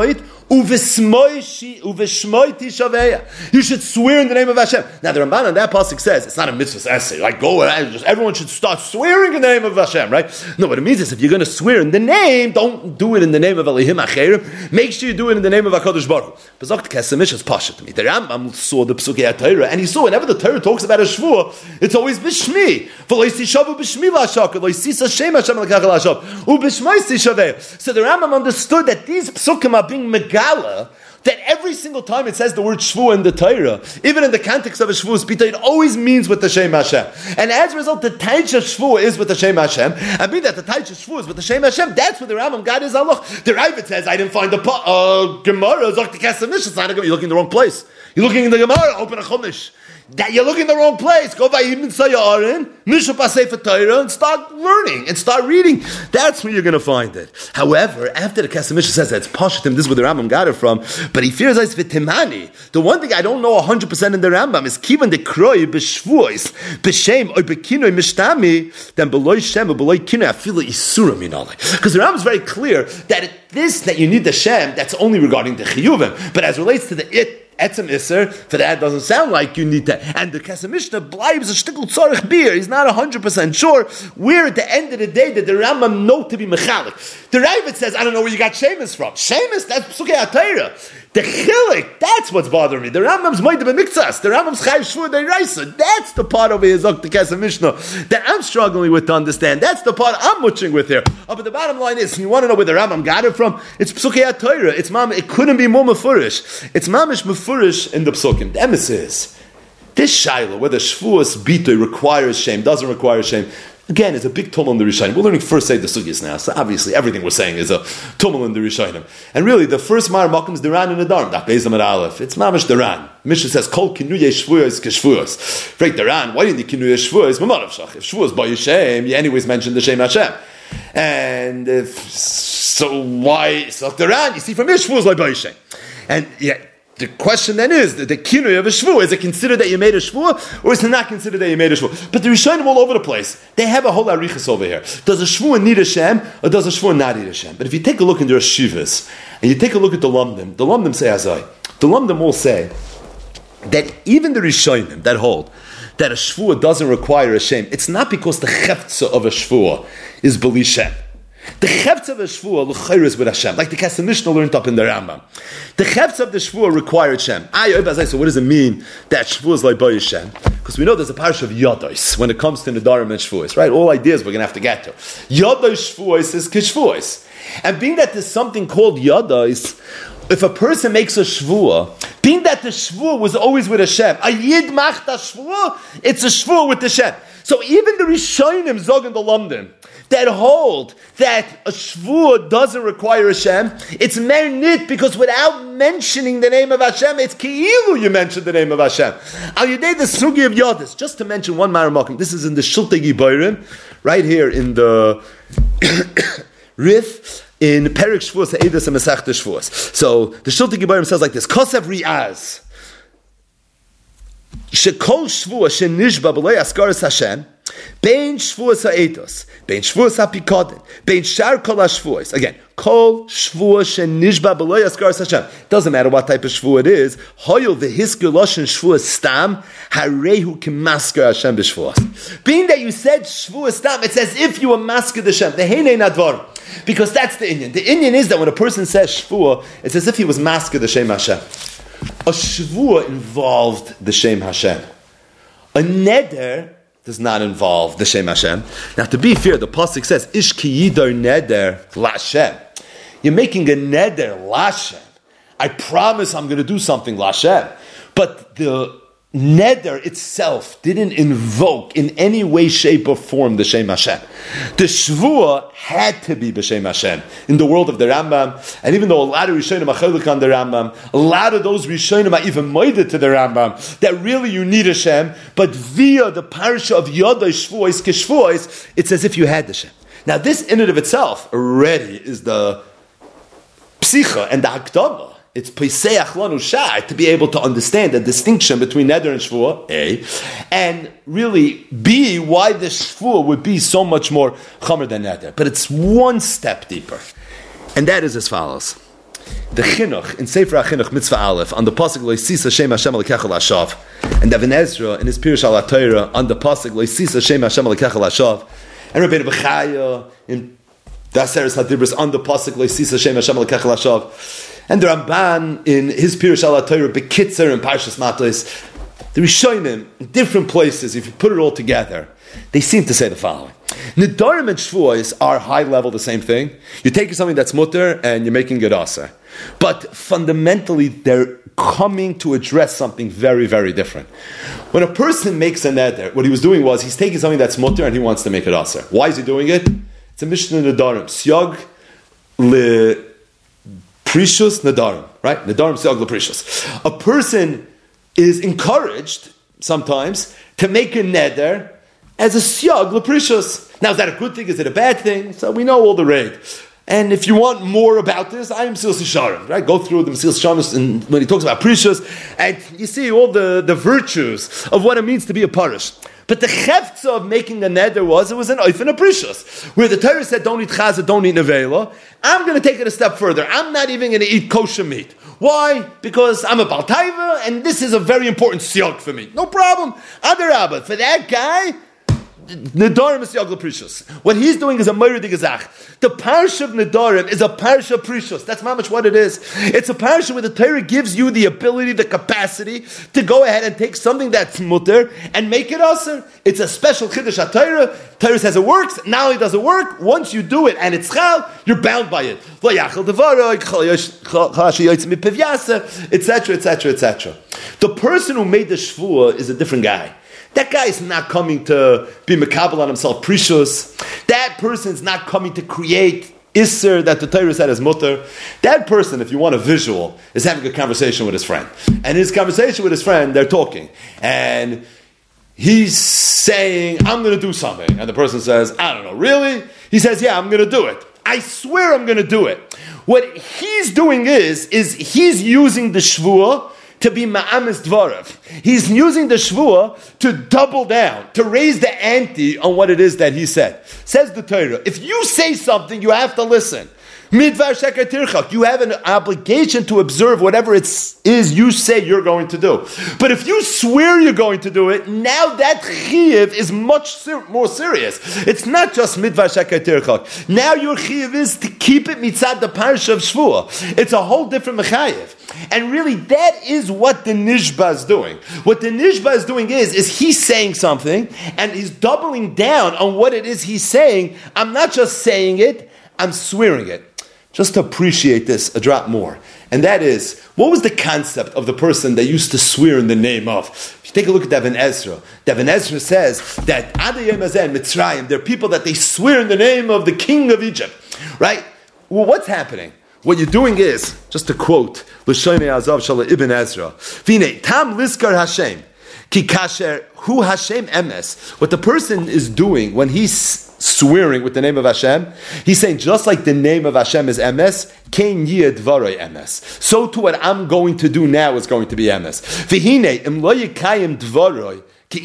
Speaker 1: Uvesmoishi, uveshmoiti shaveya. You should swear in the name of Hashem. Now the Ramban on that pasuk says it's not a mitzvah essay. Like go and just everyone should start swearing in the name of Hashem, right? No, what it means is if you're going to swear in the name, don't do it in the name of Elohim Acherim. Make sure you do it in the name of Hakadosh Baruch Hu. But Zokt Kesemish is pasha to me. The Rambam saw the Pesukei Torah, and he saw whenever the Torah talks about a shvua, it's always b'shmi. V'loisishavu b'shmi la'ashak, v'loisisa shem Hashem l'kach la'ashak, u'b'shmaisi shaveh. So the Rambam understood that these psukim are being megala, that every single time it says the word shvua in the Torah, even in the context of a shvua spita, it always means with the Shem Hashem. And as a result, the taich of shvua is with the Shem Hashem. I mean that the taich of shvua is with the Shem Hashem. That's what the Rambam got his halach. The Ravid says, I didn't find the uh, Gemara. You're looking in the wrong place. You're looking in the Gemara. Open a Chumash. That you're looking in the wrong place. Go by Ibn Sayyaarin, Mishra Sefer Torah, and start learning and start reading. That's where you're going to find it. However, after the Kesef Mishnah says that it's Pashatim, this is where the Rambam got it from, but he fears it's Vitimani. The one thing I don't know one hundred percent in the Rambam is Kivan de Kroi b'shvuos, b'shem, or b'kinoi mishtami, then beloy Shem, or beloy kinoi, afila isura minalei. Because the Rambam is very clear that it, this, that you need the Shem, that's only regarding the Chiyuvim. But as relates to the it, Etzem Isser, for that doesn't sound like you need that. And the Kesef Mishnah bleibs a shtickle tzorich beer. He's not one hundred percent sure where at the end of the day did the Rambam know to be mechalik. The Ravid says, I don't know where you got Shemus from. Shemus, that's Pesukei HaTorah. The chilik, that's what's bothering me. The Rambam's moed b'miktzas. The Rambam's chayiv shvur deiraisa. That's the part over here, Zok the Kesef Mishnah, that I'm struggling with to understand. That's the part I'm muching with here. Oh, but the bottom line is, you want to know where the Rambam got it from? It's Pesukei HaTorah. It's mam. It couldn't be more mefurish. It's mamish mefurish in the psukim. The emes is this shaila whether shvuas bitoy requires shame, doesn't require shame. Again, it's a big tumul in the Rishonim. We're learning first say the sugyas now, so obviously everything we're saying is a tumul in the Rishonim. And really, the first Mar Makom is Duran and Adarm. Daf Beis Amud Aleph. It's mamish Duran. Mishnah says kol kinuyei shvuos keshvuos. Right, Duran. Why didn't the kinuyei shvuos? Mamarav shach. If shvuos by Yishem, you anyways mentioned the Shem Hashem. And if so, why so Duran? You see from here shvuos like by Yishem. And yeah. The question then is, the, the kinui of a shvua, is it considered that you made a shvua, or is it not considered that you made a shvua? But the Rishonim all over the place, they have a whole arichas over here. Does a shvua need a shem, or does a shvua not need a shem? But if you take a look in their shivas, and you take a look at the Lumdim, the Lumdim say azai. The Lumdim will say that even the Rishonim that hold that a shvua doesn't require a shem, it's not because the cheftza of a shvua is b'li shem. The chefts of the shvua l'chayr is with Hashem, like the Kesef Mishnah learned up in the Rambam. The chefts of the shvua required Shem. So what does it mean that shvua is like by Hashem? Because we know there's a parish of Yodos when it comes to Nedarim and shvuos, right? All ideas we're going to have to get to. Yodos shvuos is kishvuos, and being that there's something called Yodos, if a person makes a shvua, being that the shvua was always with Hashem, a yid machta shvua, it's a shvua with Hashem. So even the Rishonim zog and the Lumdim that hold that a shvua doesn't require Hashem, it's mernit because without mentioning the name of Hashem, it's ki'ilu you mentioned the name of Hashem. Al yedei the sugi of Yodis, just to mention one Maramakim, this is in the Shultei Giborim, right here in the Rif, in Perik Shvuos, Eidos and Masechta Shvuos. So the Shultei Giborim says like this: Kosev Riaz, Shekol Shvuos Shenishba B'lei Askaras Hashem, Bein Shvuos HaEidos, Bein Shvuos HaPikodin, Bein Shar Kol HaShvuos. Again, Kol Shvuos Shenishba B'lei Askaras Hashem. Doesn't matter what type of shvuah it is. Hoyol v'hisker loshen shvuah stam harehu k'masker Hashem b'shvuos. Being that you said shvuah stam, it's as if you were masker Hashem. The heinei nadvar. Because that's the inyan. The inyan is that when a person says shvuah, it's as if he was masker the Shem Hashem. A shvuah involved the Shem Hashem. A neder does not involve the Shem Hashem. Now, to be fair, the pasuk says, "Ish ki yidar neder lashem." You're making a neder lashem. I promise I'm going to do something lashem, but the neder itself didn't invoke in any way, shape, or form the Shem Hashem. The shvuah had to be b'Shem Hashem in the world of the Rambam, and even though a lot of Rishonim are chelik on the Rambam, a lot of those Rishonim are even moeded to the Rambam that really you need Hashem, but via the parasha of Yodai Shvuos Keshvuos, it's as if you had the Hashem. Now, this in and of itself already is the psicha and the hakdama. It's Peseach Lanu Shai to be able to understand the distinction between Neder and Shvuah, A, and really, B, why the Shvuah would be so much more Chomer than Neder. But it's one step deeper. And that is as follows. the chinuch in Sefer HaChinuch Mitzvah Aleph on the pasuk Loisis Hashem Hashem Alekech Lashav, and Even Ezra in his Pirush Al HaTorah on the pasuk Loisis Hashem Hashem Alekech Lashav, and Rabbeinu Bechaya in Daseres Hadibros on the pasuk Loisis Hashem Hashem Alekech Lashav, and the Ramban in his Pirush Al HaTorah Bekitzer and Parshas Matos. The Rishonim in different places, if you put it all together, they seem to say the following. Nedarim and Shvuos are high level the same thing. You're taking something that's mutter and you're making it aser. But fundamentally, they're coming to address something very, very different. When a person makes a neder, what he was doing was he's taking something that's mutter and he wants to make it aser. Why is he doing it? It's a Mishnah Nedarim. Syag le precious Nedarim. Right? Nedarim syag le precious. A person is encouraged sometimes to make a neder as a syag leprecious. Now, is that a good thing? Is it a bad thing? So we know all the raid. And if you want more about this, I am Mesilas Yesharim, right? Go through the Mesilas Yesharim and when he talks about precious, and you see all the, the virtues of what it means to be a parish. But the cheftza of making a neder was, it was an oif and a precious. Where the Torah said, don't eat chazah, don't eat nevela. I'm going to take it a step further. I'm not even going to eat kosher meat. Why? Because I'm a Baal Taiva, and this is a very important siyag for me. No problem. Adarabah. For that guy, Nedarim is Siyag L'Precious. What he's doing is a Meir Digazach. The Parsha of Nedarim is a Parsha Precious. That's not much what it is. It's a Parsha where the Torah gives you the ability, the capacity to go ahead and take something that's mutter and make it aser. It's a special Chiddush HaTorah. Torah says it works. Now it doesn't work. Once you do it and it's chal, you're bound by it. Etc. Etc. Et cetera. The person who made the Shvuah is a different guy. That guy is not coming to be mekabel on himself precious. That person is not coming to create isser that the Torah said is mutter. That person, if you want a visual, is having a conversation with his friend. And his conversation with his friend, they're talking. And he's saying, I'm going to do something. And the person says, I don't know, really? He says, yeah, I'm going to do it. I swear I'm going to do it. What he's doing is, is he's using the shvuah to be ma'amis dvarav. He's using the shvuah to double down, to raise the ante on what it is that he said. Says the Torah, if you say something, you have to listen. Midvar sheker tirchak. You have an obligation to observe whatever it is you say you're going to do. But if you swear you're going to do it, now that chiyuv is much ser- more serious. It's not just midvar sheker tirchak. Now your chiyuv is to keep it mitzad the parsha of shvuah. It's a whole different mechayev. And really, that is what the nishba is doing. What the nishba is doing is, is he's saying something, and he's doubling down on what it is he's saying. I'm not just saying it, I'm swearing it. Just to appreciate this a drop more. And that is, what was the concept of the person that used to swear in the name of? If you take a look at Even Ezra, Even Ezra says that Adayim Azen, Mitzrayim, there are people that they swear in the name of the king of Egypt. Right? Well, what's happening? What you're doing is, just to quote, L'shoimei Azav Shala Ibn Ezra, Vine, Tam Liskar Hashem, Ki Kasher Hu Hashem Emes. What the person is doing when he's swearing with the name of Hashem, he's saying just like the name of Hashem is Emes, Kein Yeh Dvaroi Emes. So too what I'm going to do now is going to be Emes. V'hine Im Lo Yekayim Dvaroi.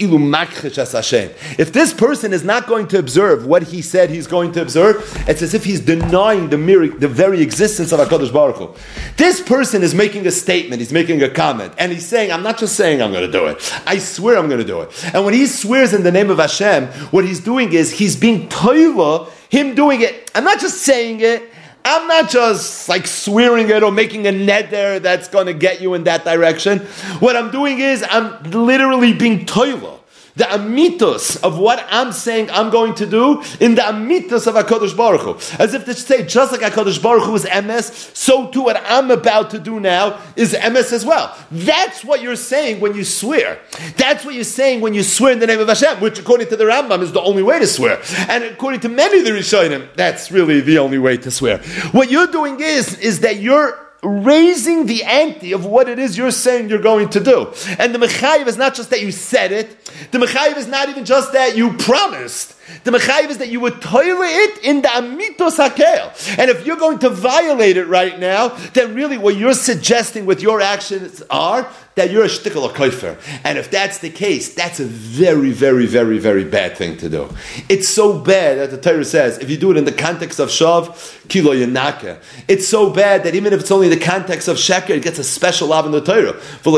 Speaker 1: If this person is not going to observe what he said he's going to observe, it's as if he's denying the, mere, the very existence of HaKadosh Baruch Hu. This person is making a statement, he's making a comment, and he's saying, I'm not just saying I'm going to do it, I swear I'm going to do it. And when he swears in the name of Hashem, what he's doing is, he's being toiva, him doing it. I'm not just saying it, I'm not just like swearing it or making a neder that's going to get you in that direction. What I'm doing is I'm literally being toiva. The amitos of what I'm saying I'm going to do in the amitos of HaKadosh Baruch Hu. As if to say, just like HaKadosh Baruch Hu is emes, so too what I'm about to do now is emes as well. That's what you're saying when you swear. That's what you're saying when you swear in the name of Hashem, which according to the Rambam is the only way to swear. And according to many of the Rishonim, that's really the only way to swear. What you're doing is, is that you're raising the ante of what it is you're saying you're going to do. And the mechayev is not just that you said it. The mechayev is not even just that you promised. The mechayiv is that you would toilet it in the amitos hakel. And if you're going to violate it right now, then really what you're suggesting with your actions are that you're a shtickle or koifer. And if that's the case, that's a very, very, very, very bad thing to do. It's so bad that the Torah says, if you do it in the context of shav, kilo yanaka. It's so bad that even if it's only in the context of sheker, it gets a special lav in the Torah.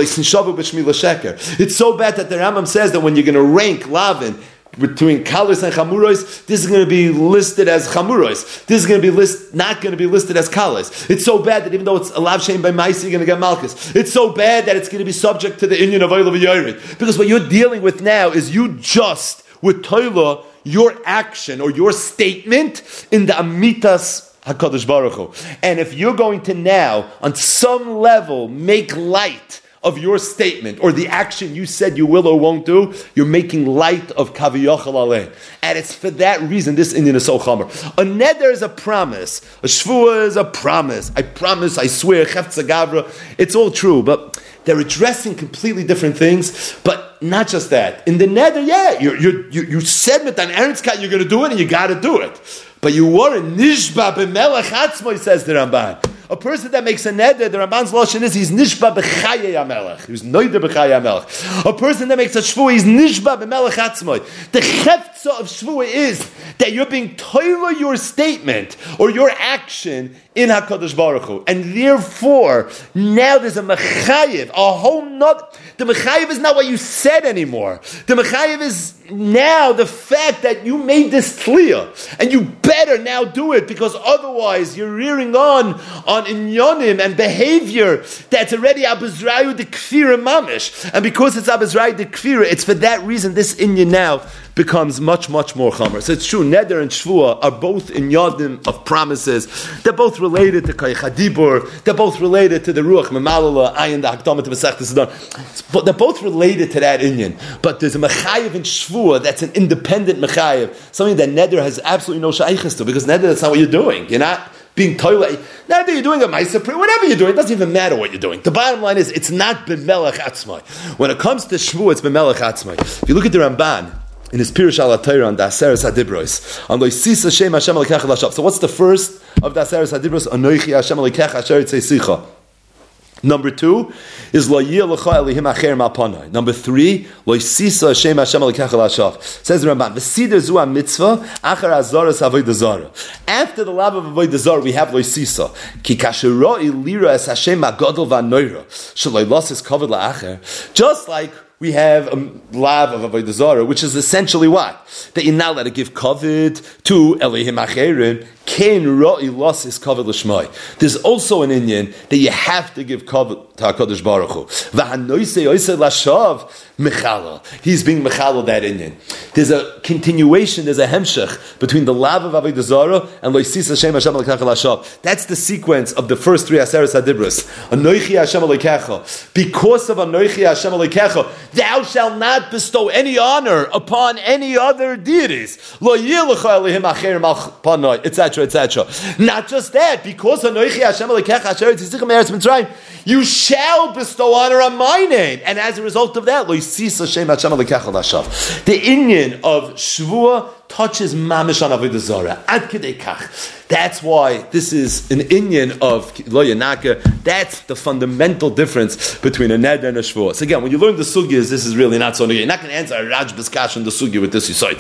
Speaker 1: It's so bad that the Rambam says that when you're going to rank lavin between kalos and chamuros, this is going to be listed as chamuros. This is going to be list, not going to be listed as kalos. It's so bad that even though it's a lav shein by ma'isi, you're going to get malchus. It's so bad that it's going to be subject to the inyan of oil of yored. Because what you're dealing with now is you just, with toilah, your action or your statement in the amitas HaKadosh Baruch Hu. And if you're going to now, on some level, make light of your statement or the action you said you will or won't do, you're making light of Kaviyachal Aleh. And it's for that reason this Indian is so chomer. A neder is a promise. A shvuah is a promise. I promise, I swear, Chefza Gavra. It's all true, but they're addressing completely different things. But not just that. In the neder, yeah, you you you you said with an Eretzkat you're going to do it and you got to do it. But you weren't nishba b'melech atzmoi, says the Ramban. A person that makes a neder, the Ramban's lashon is he's nishba b'chayei hamelech. He's noider b'chayei hamelech. A person that makes a shvuah, he's nishba b'melech atzmoi. The cheftza of shvuah is that you're being toilah your statement or your action in HaKadosh Baruch Hu. And therefore, now there's a mechayiv, a whole not. The mechayiv is not what you said anymore. The mechayiv is now the fact that you made this clear, and you better now do it, because otherwise you're rearing on on inyonim and behavior that's already abuzrayu de kfira mamish. And because it's abuzrayu de kfira, it's for that reason this inyan now becomes much, much more chomer. So it's true, neder and shvuah are both in yadim of promises. They're both related to koyach hadibur. They're both related to the ruach memalala, ayin the hakdama to Masechtas Sedar. But they're both related to that inyan. But there's a mechayiv in shvuah that's an independent mechayiv, something that neder has absolutely no shaykhs to, because neder, that's not what you're doing. You're not being toilet. Now that you're doing a ma'aser, whatever you're doing, it doesn't even matter what you're doing. The bottom line is, it's not b'melech atzmai. When it comes to shvuah, it's b'melech atzmai. If you look at the Ramban in his Pirush al HaTorah on the Aseres HaDibros, on Loisis Hashem Hashem Alikecha Lashav. So what's the first of the Aseres HaDibros? Anoichi Hashem Alikecha Asher Yitzei. Number two is Lo Yeh Lecha Elihim Acher Malpanai. Number three, Lo Yisisa Hashem Hashem Alikecha Lashav. Says the Ramban, V'sider zu ha-mitzvah achar azaras avodah zara. After the love of avodah zara, we have Lo Yisisa. Ki kasher ro'i lira es Hashem ha'gadol v'anoira. Shelo ylos es kavod la'acher. Just like we have a lav of avodah zara, which is essentially what? That you're not allowed to give kavod to Elohim Acherim. Ken ro'i los is kavod l'shmai. There's also an inyan that you have to give kavod to HaKadosh Baruch Hu. V'hanoisei oisei lashav mechala. He's being mechala that inyan. There's a continuation, there's a hemshech between the lav of avodah zara and loisis Hashem Hashem Alikecha Lashav. That's the sequence of the first three Aseres HaDibros. Anoichi Hashem Alikecha. Because of Anoichi Hashem Alikecha, thou shalt not bestow any honor upon any other deities. Lo yilecha elihim acher malpanai, et cetera, et cetera. Not just that, because Anoichi Hashem Alikecha Asher Yitzei Me'eretz Mitzrayim, you shall bestow honor on my name, and as a result of that, Lo Yisis Hashem Hashem Alikecha Lashav. The inyan of shvuah touches mamish on avodah zara. Ad kedei kach. That's why this is an inyan of lo yanaka. That's the fundamental difference between a neder and a shvuah. So again, when you learn the sugyas, this is really not so. You're not going to answer a Raj Biskash on the sugya with this aside.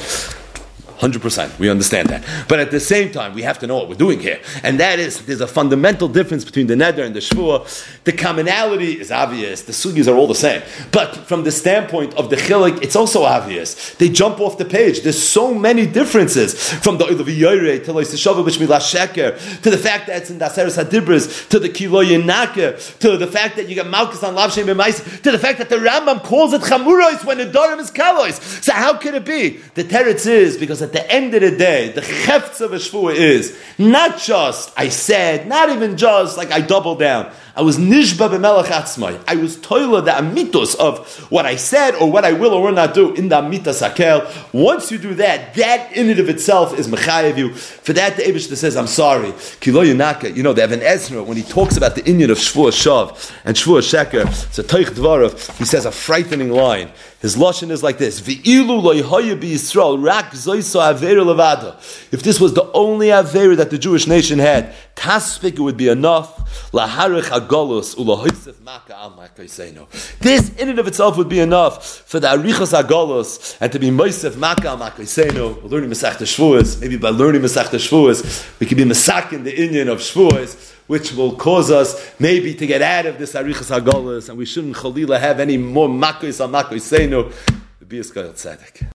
Speaker 1: one hundred percent. We understand that. But at the same time, we have to know what we're doing here. And that is, there's a fundamental difference between the neder and the shvuah. The commonality is obvious. The sugyas are all the same. But from the standpoint of the chilik, it's also obvious. They jump off the page. There's so many differences. From the Oilav Yoreh to Loiseshavah B'Shmilah Sheker, to the fact that it's in the Aseres HaDibros, to the Kilo Yenaka, to the fact that you get Malchus on Lav Shem B'Mais, to the fact that the Rambam calls it Chamuros when the Dorim is Kalois. So how could it be? The teretz is because at the end of the day, the chefts of a shvuah is not just I said, not even just like I double down. I was nishba b'melech atzmai. I was toila the amitos of what I said or what I will or will not do in the amitas hakel. Once you do that, that in and of itself is mechayev you. For that, the Eibishter says, I'm sorry. Kilo Yunaka, you know, they have an Ezra, when he talks about the inyan of Shvuah Shav and Shvuah Sheker, it's a Toich Dvarav, he says a frightening line. His lashon is like this: V'ilu lo yihaya b'Yisrael rak zoyso avera levada. If this was the only avera that the Jewish nation had, taspik, it would be enough. Laharich hagolus ulahoysef maka al makaseinu. This in and of itself would be enough for the arichas hagolus and to be moisef maka al makaseinu. We're learning Masechta Shvuos. Maybe by learning Masechta Shvuos, we can be masakin the inyan of Shvuos, which will cause us maybe to get out of this arichas hagolus, and we shouldn't chalila have any more makois al makaseinu. The Bias Tzedek.